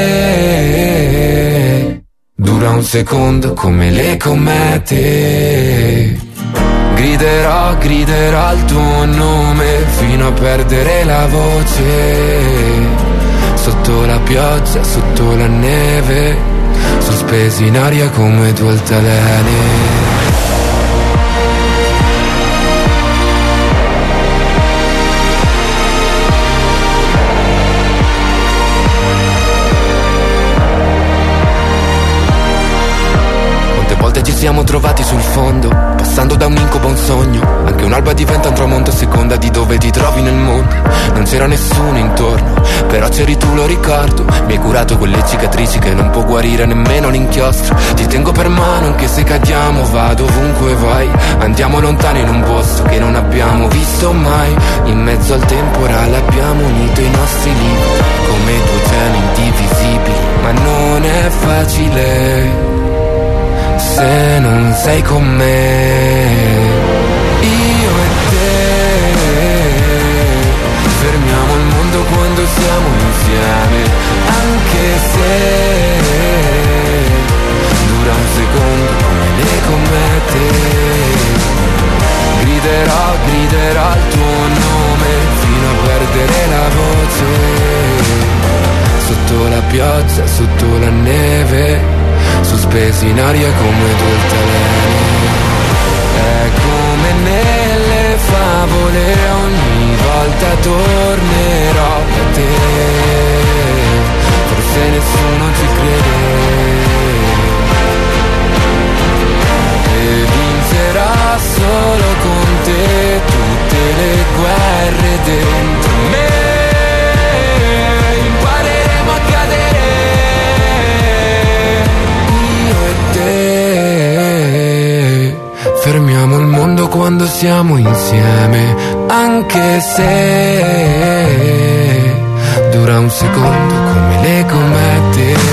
se dura un secondo come le comete. Griderò, griderò il tuo nome fino a perdere la voce, sotto la pioggia, sotto la neve, sospesi in aria come due altalene. Quante volte ci siamo trovati sul fondo, passando da un incontro incuba un sogno, anche un'alba diventa un tramonto a seconda di dove ti trovi nel mondo. Non c'era nessuno intorno, però c'eri tu, lo ricordo. Mi hai curato quelle cicatrici che non può guarire nemmeno l'inchiostro. Ti tengo per mano anche se cadiamo, vado ovunque vai. Andiamo lontani in un posto che non abbiamo visto mai. In mezzo al temporale abbiamo unito i nostri limiti come due geni indivisibili, ma non è facile se non sei con me. Io e te fermiamo il mondo quando siamo insieme, anche se dura un secondo come me, come te. Griderò, griderò il tuo nome fino a perdere la voce. Sotto la pioggia, sotto la neve, sospesi in aria come due altalene. È come nelle favole, ogni volta tornerò da te. Forse nessuno ci crede e vincerò solo con te tutte le guerre dentro me. Impareremo a cadere io e te. Fermiamo il mondo quando siamo insieme, anche se dura un secondo come le comete.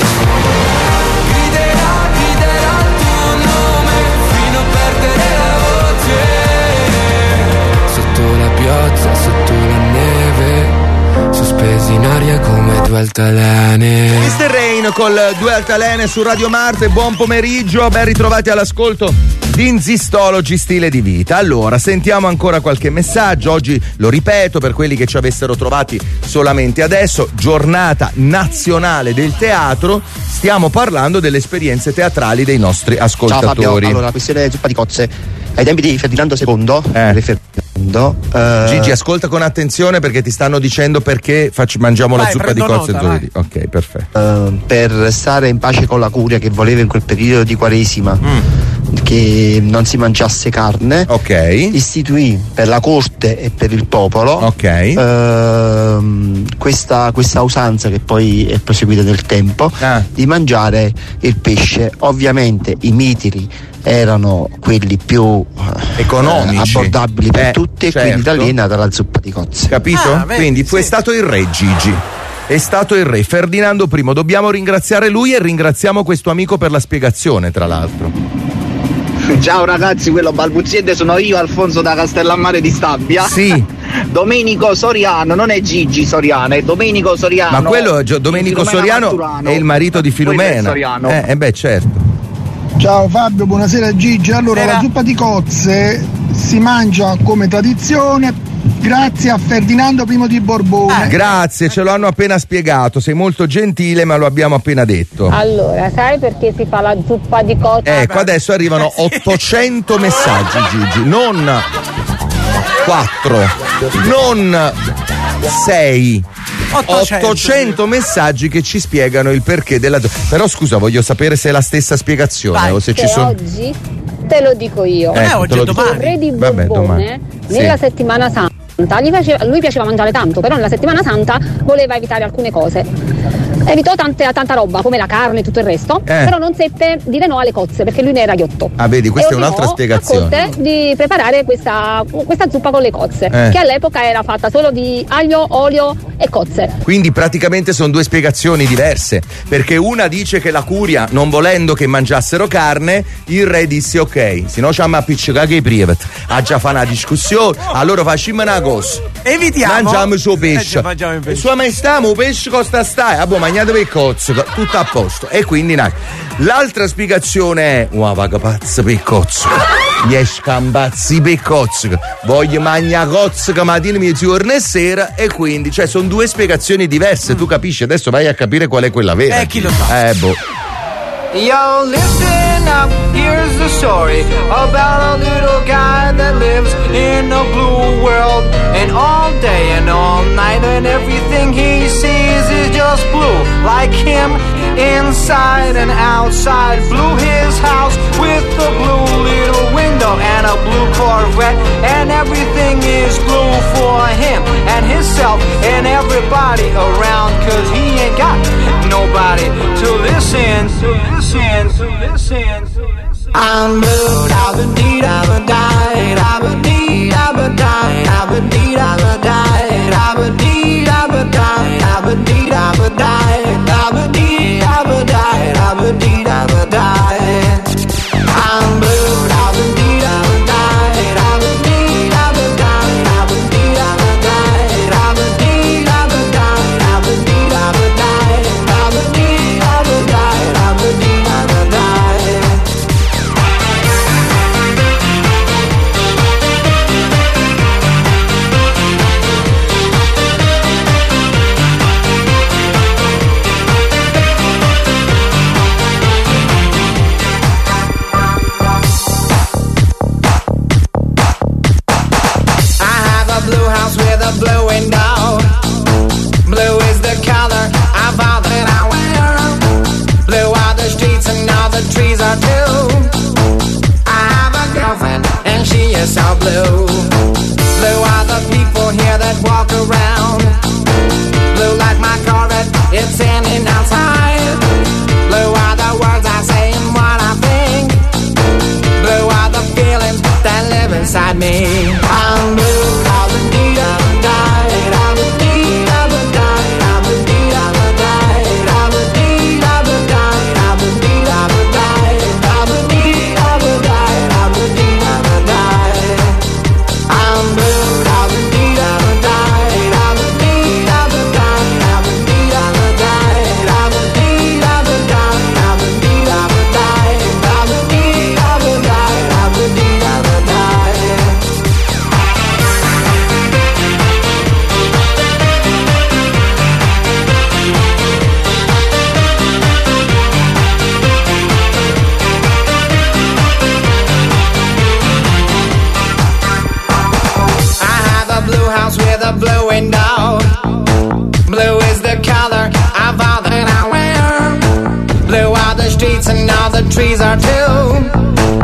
Sotto la neve, sospesi in aria come due altalene. mister Rain col Due Altalene su Radio Marte. Buon pomeriggio, ben ritrovati all'ascolto di Insistology, stile di vita. Allora, sentiamo ancora qualche messaggio. Oggi, lo ripeto, per quelli che ci avessero trovati solamente adesso, giornata nazionale del teatro. Stiamo parlando delle esperienze teatrali dei nostri ascoltatori. Ciao Fabio, allora la questione zuppa di cozze ai tempi di Ferdinando secondo, eh. Ferdinando, uh... Gigi, ascolta con attenzione perché ti stanno dicendo perché facci, mangiamo vai, la zuppa di cozze nota, ok, perfetto. Uh, per stare in pace con la curia che voleva in quel periodo di Quaresima mm. che non si mangiasse carne, ok, istituì per la corte e per il popolo, ok, uh, questa, questa usanza che poi è proseguita nel tempo, ah. di mangiare il pesce. Ovviamente i mitili erano quelli più economici, eh, abbordabili per eh, tutti, certo. E quindi da lì è nata la zuppa di cozze. Capito? Ah, beh, quindi fu, sì. è stato il re Gigi. È stato il re Ferdinando primo. Dobbiamo ringraziare lui e ringraziamo questo amico per la spiegazione, tra l'altro. Ciao ragazzi, quello balbuziente sono io, Alfonso da Castellammare di Stabia. Sì. Domenico Soriano, non è Gigi Soriano, è Domenico Soriano. Ma quello, Domenico Soriano Maturano, è il marito di Filumena. Eh, eh beh, certo. Ciao Fabio, buonasera Gigi. Allora, Era. la zuppa di cozze si mangia come tradizione grazie a Ferdinando primo di Borbone. Ah, grazie, ce lo hanno appena spiegato, sei molto gentile, ma lo abbiamo appena detto. Allora, sai perché si fa la zuppa di cozze? Ecco, adesso arrivano ottocento messaggi, Gigi, non quattro, non sei. ottocento. ottocento messaggi che ci spiegano il perché della. Però scusa, voglio sapere se è la stessa spiegazione. Vai, o se ci che sono. Oggi te lo dico io. Eh, oggi è domani. Il re di Vabbè, Borbone nella sì. settimana santa gli piaceva, lui piaceva mangiare tanto, però nella settimana santa voleva evitare alcune cose. Evitò tante, tanta roba come la carne e tutto il resto, eh. però non seppe dire no alle cozze perché lui ne era ghiotto. Ah, vedi, questa e è un'altra spiegazione. A Corte di preparare questa, questa zuppa con le cozze, eh. che all'epoca era fatta solo di aglio, olio e cozze. Quindi praticamente sono due spiegazioni diverse, perché una dice che la curia, non volendo che mangiassero carne, il re disse ok, se no ci hanno appiccicato che i privet, ha già fatto una discussione, allora facciamo una cosa, evitiamo, mangiamo il suo pesce, eh, mangiamo il pesce. E sua maestà, il pesce costa stai, ah, boh, mangiate per cozzo, tutto a posto. E quindi na. L'altra spiegazione è una vaga pazza per cozzo, gli scambazzi per cozzo, voglio mangiare cozzo che mattina, mezzogiorno e sera, e quindi cioè sono due spiegazioni diverse, mm. tu capisci? Adesso vai a capire qual è quella vera. Eh, chi lo sa? Eh, boh. Yo, listen up, here's the story about a little guy that lives in a blue world. And all day and all night and everything he sees is just blue. like him, inside and outside. Blew his house with a blue little window and a blue Corvette, and everything is blue for him and himself and everybody around, cause he ain't got nobody to listen, to listen, to listen, to listen. I'm blue, da-ba-dee, da-ba-die, da-ba-dee, da-ba-die, da-ba-dee, da-ba-die, da-ba-dee, da-ba-die, da-ba-dee, da-ba-die, da-ba-dee, da-ba-die, da-ba-dee, da-ba-die. I'm blue, da-ba-dee, da-ba-die, da-ba-dee, da-ba-die, da-ba-dee, da-ba-die, da-ba-dee, da-ba-die, da-ba-dee, da-ba-die, da-ba-dee, da-ba-die, da-ba-dee, da-ba-die. Blue window, blue is the color of all that I wear. Blue are the streets and all the trees are too. I have a girlfriend and she is so blue. Blue are the people here that walk around. Blue like my Corvette, it's in and outside. Blue are the words I say and what I think. Blue are the feelings that live inside me. I'm blue, all the need of blue window. Blue is the color of all that I wear. Blue are the streets and all the trees are too.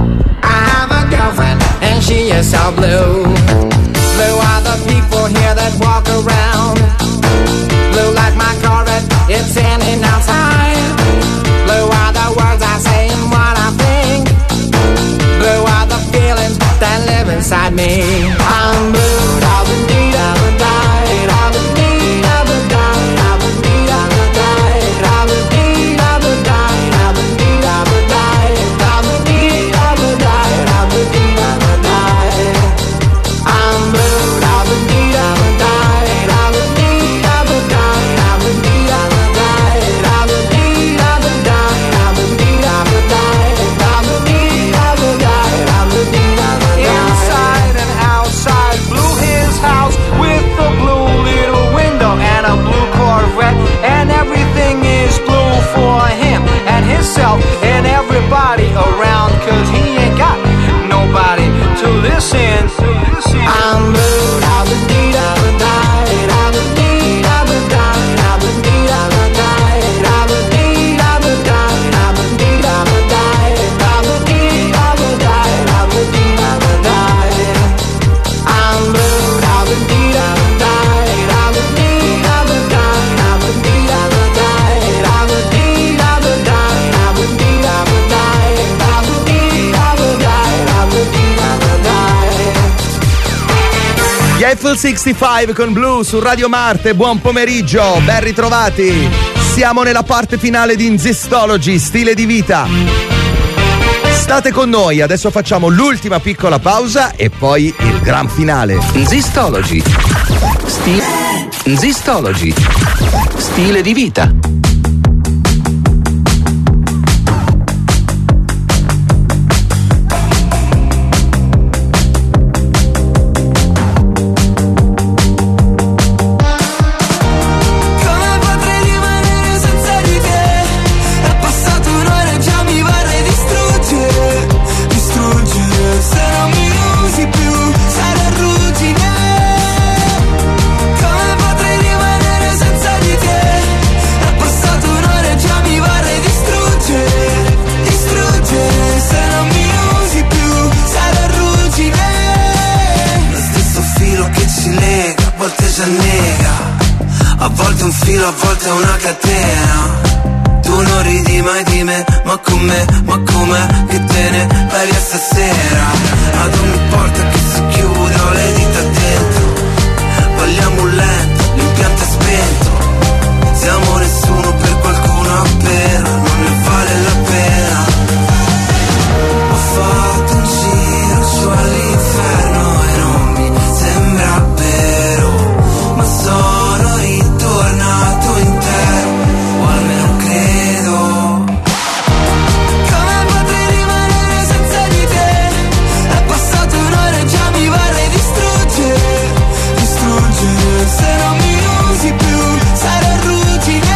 I have a girlfriend and she is so blue. Blue are the people here that walk around. Blue like my Corvette, it's in and outside. Blue are the words I say and what I think. Blue are the feelings that live inside me. I'm blue, da ba dee da ba die, da ba dee da ba die, da ba dee da ba die, da ba dee da ba die, da ba dee da ba die, da ba dee da ba die, da ba dee da ba die. I'm blue, da ba dee da ba die, da ba dee da ba die, da ba dee da ba die, da ba dee da ba die, da ba dee da ba die, da ba dee da ba die, da ba dee da ba die. Inside and outside, blew his house with a blue little window and a blue Corvette, and everything is blue for him and himself and everybody around, cause he ain't got nobody to listen, to listen. I'm blue, da ba dee da ba die, da ba dee da ba die, da ba dee da ba die, da ba dee da ba die, da ba dee da ba die, da ba dee da ba die, da ba dee da ba die. I'm blue, da ba dee da ba die, da ba dee da ba die, da ba dee da ba die, da ba dee da ba die, da ba dee da ba die, da ba dee da ba die, da ba dee da ba die. Gli Eiffel sessantacinque con Blue su Radio Marte, buon pomeriggio, ben ritrovati. Siamo nella parte finale di Inzistology, stile di vita. State con noi, adesso facciamo l'ultima piccola pausa e poi il gran finale. Inzistology. Stile. Inzistology. Stile di vita. Come potrei rimanere senza di te? È passato un'ora e già mi vorrei distruggere, distruggere. Se non mi usi più sarò ruggine. Come potrei rimanere senza di te? È passato un filo, a volte una catena. Tu non ridi mai di me, ma con me, ma com'è che te ne vai via stasera? Ad ogni porta che si chiude ho le dita dentro. Balliamo lento, l'impianto è spento. Siamo nessuno per qualcuno appena, non ne vale la pena. Ho fatto un giro su all'inferno e non mi sembra vero, ma sono ritornato intero, o almeno credo. Come potrei rimanere senza di te? È passato un'ora e già mi vorrei distruggere, distruggere. Se non mi usi più sarò ruggine.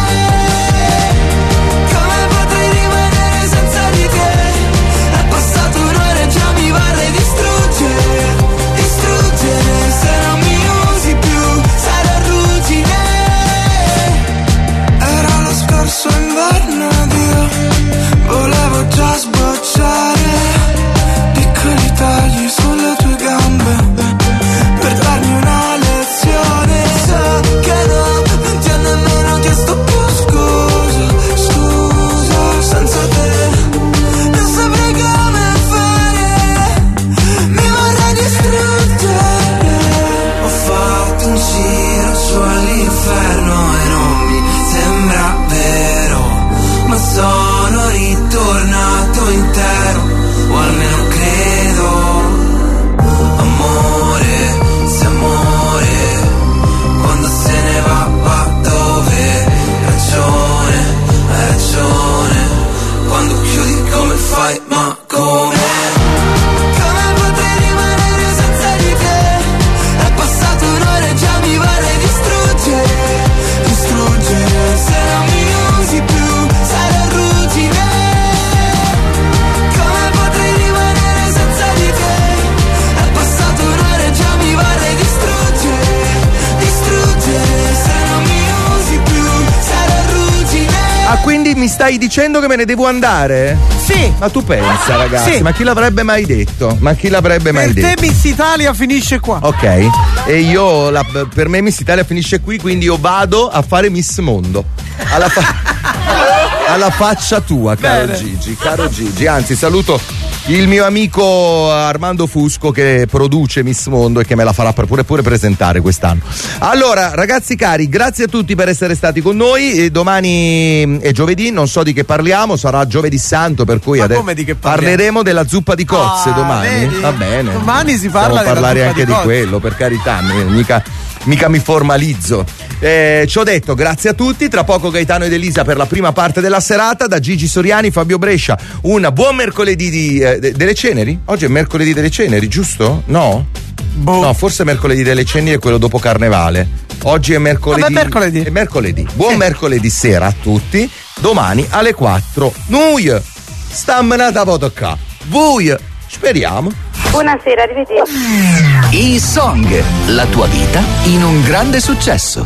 Come potrei rimanere senza di te? È passato un'ora e già mi vorrei distruggere, distruggere. Se non mi usi più sarò ruggine. Era lo scorso inverno ed io volevo già sbocciare piccoli tagli sulle tue gambe per darmi una lezione. So che no, non ti ho nemmeno chiesto più scusa, scusa. Senza te non saprei come fare, mi vorrei distruggere. Ho fatto un giro su all'inferno e non mi sembra vero, ma sono ritornato intero, o almeno credo. Amore, se amore, quando se ne va, va dove? Ragione, hai ragione, quando chiudi come fai, ma come? Come potrei rimanere senza di te? È passato un'ora e già mi vorrei distruggere, distruggere. Se non mi usi più sarò ruggine. Come potrei rimanere senza di te? È passato un'ora e già mi vorrei distruggere, distruggere. Se non mi usi più sarò ruggine. Ah, quindi mi stai dicendo che me ne devo andare? Sì. Ma tu pensa, ragazzi, Sì. ma chi l'avrebbe mai detto? Ma chi l'avrebbe mai Per detto? te Miss Italia finisce qua. Ok, e io la- per me Miss Italia finisce qui, quindi io vado a fare Miss Mondo. Alla, fa- alla faccia tua, caro Bene. Gigi, caro Gigi. Anzi, saluto il mio amico Armando Fusco che produce Miss Mondo e che me la farà pure, pure presentare quest'anno. Allora, ragazzi cari, grazie a tutti per essere stati con noi. E domani è giovedì, non so di che parliamo, sarà giovedì santo, per cui Ma ade- come di che parliamo? parleremo della zuppa di cozze Ah, domani. vedi? Va bene. Domani si parla Possiamo della parlare zuppa anche di di, cozze. quello, per carità, mi- mica, mica mi formalizzo. Eh, ci ho detto, grazie a tutti. Tra poco Gaetano ed Elisa per la prima parte della serata. Da Gigi Soriani, Fabio Brescia, un buon mercoledì di, eh, de- delle ceneri. Oggi è mercoledì delle ceneri, giusto? No? No, forse mercoledì delle ceneri è quello dopo Carnevale. Oggi è mercoledì. Vabbè, mercoledì. È mercoledì. Buon mercoledì sera a tutti. Domani alle quattro. Noi stiamo nata a toccare. Voi speriamo. Buonasera, arrivederci. E-Song, la tua vita in un grande successo.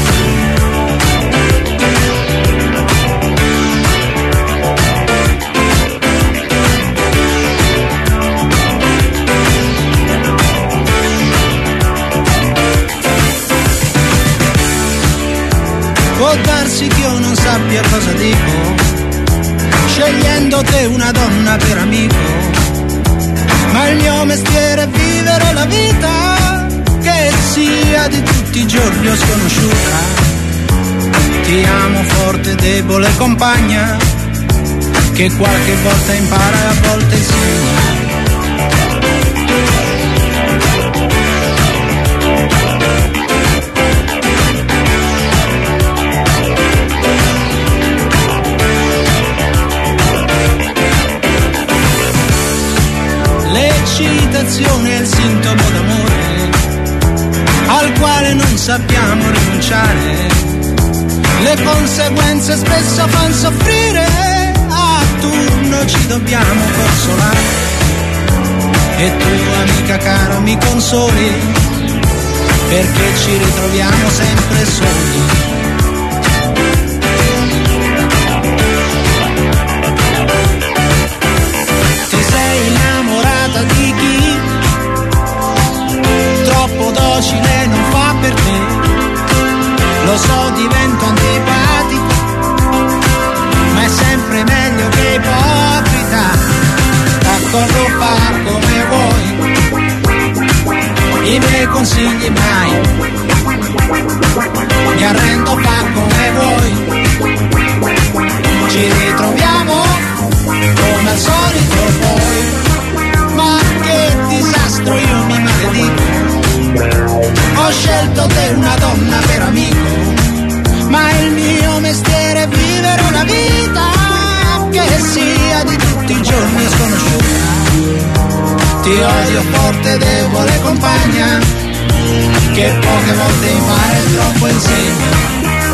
Può darsi che io non sappia cosa dico, scegliendo te una donna per amico, ma il mio mestiere è vivere la vita, che sia di tutti i giorni o sconosciuta. Ti amo forte, debole compagna, che qualche volta impara e a volte insegna. L'eccitazione è il sintomo d'amore al quale non sappiamo rinunciare. Le conseguenze spesso fanno soffrire, a turno ci dobbiamo consolare. E tu, amica cara, mi consoli, perché ci ritroviamo sempre soli. Di chi troppo docile non fa per te, lo lo so divento antipatico, ma è sempre meglio che ipocrita. D'accordo, fa come vuoi, i miei consigli mai, mi arrendo, fa come vuoi, ci ritroviamo come al solito poi. Ma che disastro, io mi maledico, ho scelto te una donna per amico, ma il mio mestiere è vivere una vita che sia di tutti i giorni sconosciuta. Ti odio forte, debole compagna, che poche volte impara e troppo insegna.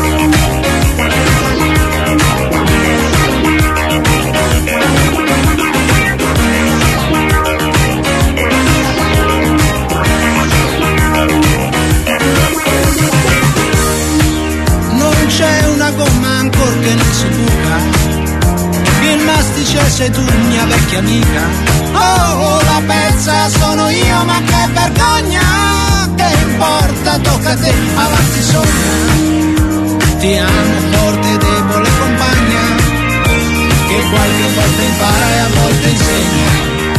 C'è una gomma ancor che non si buca, il mastice sei tu mia vecchia amica. Oh, la pezza sono io, ma che vergogna, che importa, tocca a te, avanti sogna. Ti amo forte, debole compagna, che qualche volta impara e a volte insegna.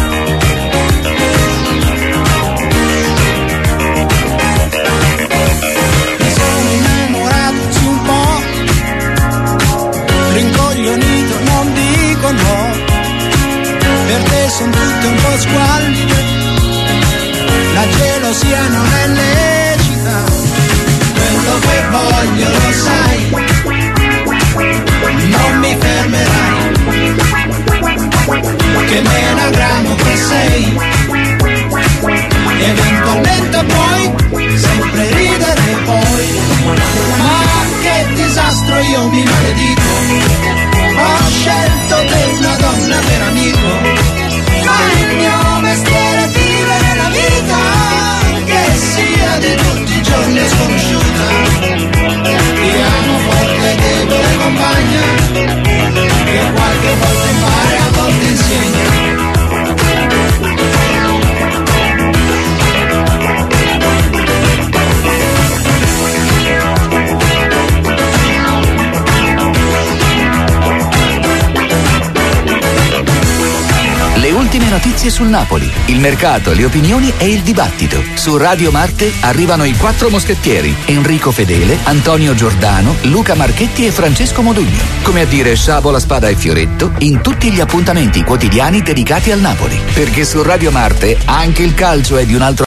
Rincoglionito, non dico no, per te son tutte un po' squallide, la gelosia non è lecita, quello che voglio lo sai, non mi fermerai, che menagramo che sei, eventualmente puoi sempre ridere poi, ma che disastro, io mi maledico, ho scelto te una donna per amico, ma il mio mestiere è vivere la vita che sia di tutti i giorni sconosciuta. Ti amo forte, debole compagna, che qualche volta impara e a volte insegna. Le ultime notizie sul Napoli, il mercato, le opinioni e il dibattito. Su Radio Marte arrivano i quattro moschettieri: Enrico Fedele, Antonio Giordano, Luca Marchetti e Francesco Modugno. Come a dire sciabola, spada e fioretto in tutti gli appuntamenti quotidiani dedicati al Napoli. Perché su Radio Marte anche il calcio è di un altro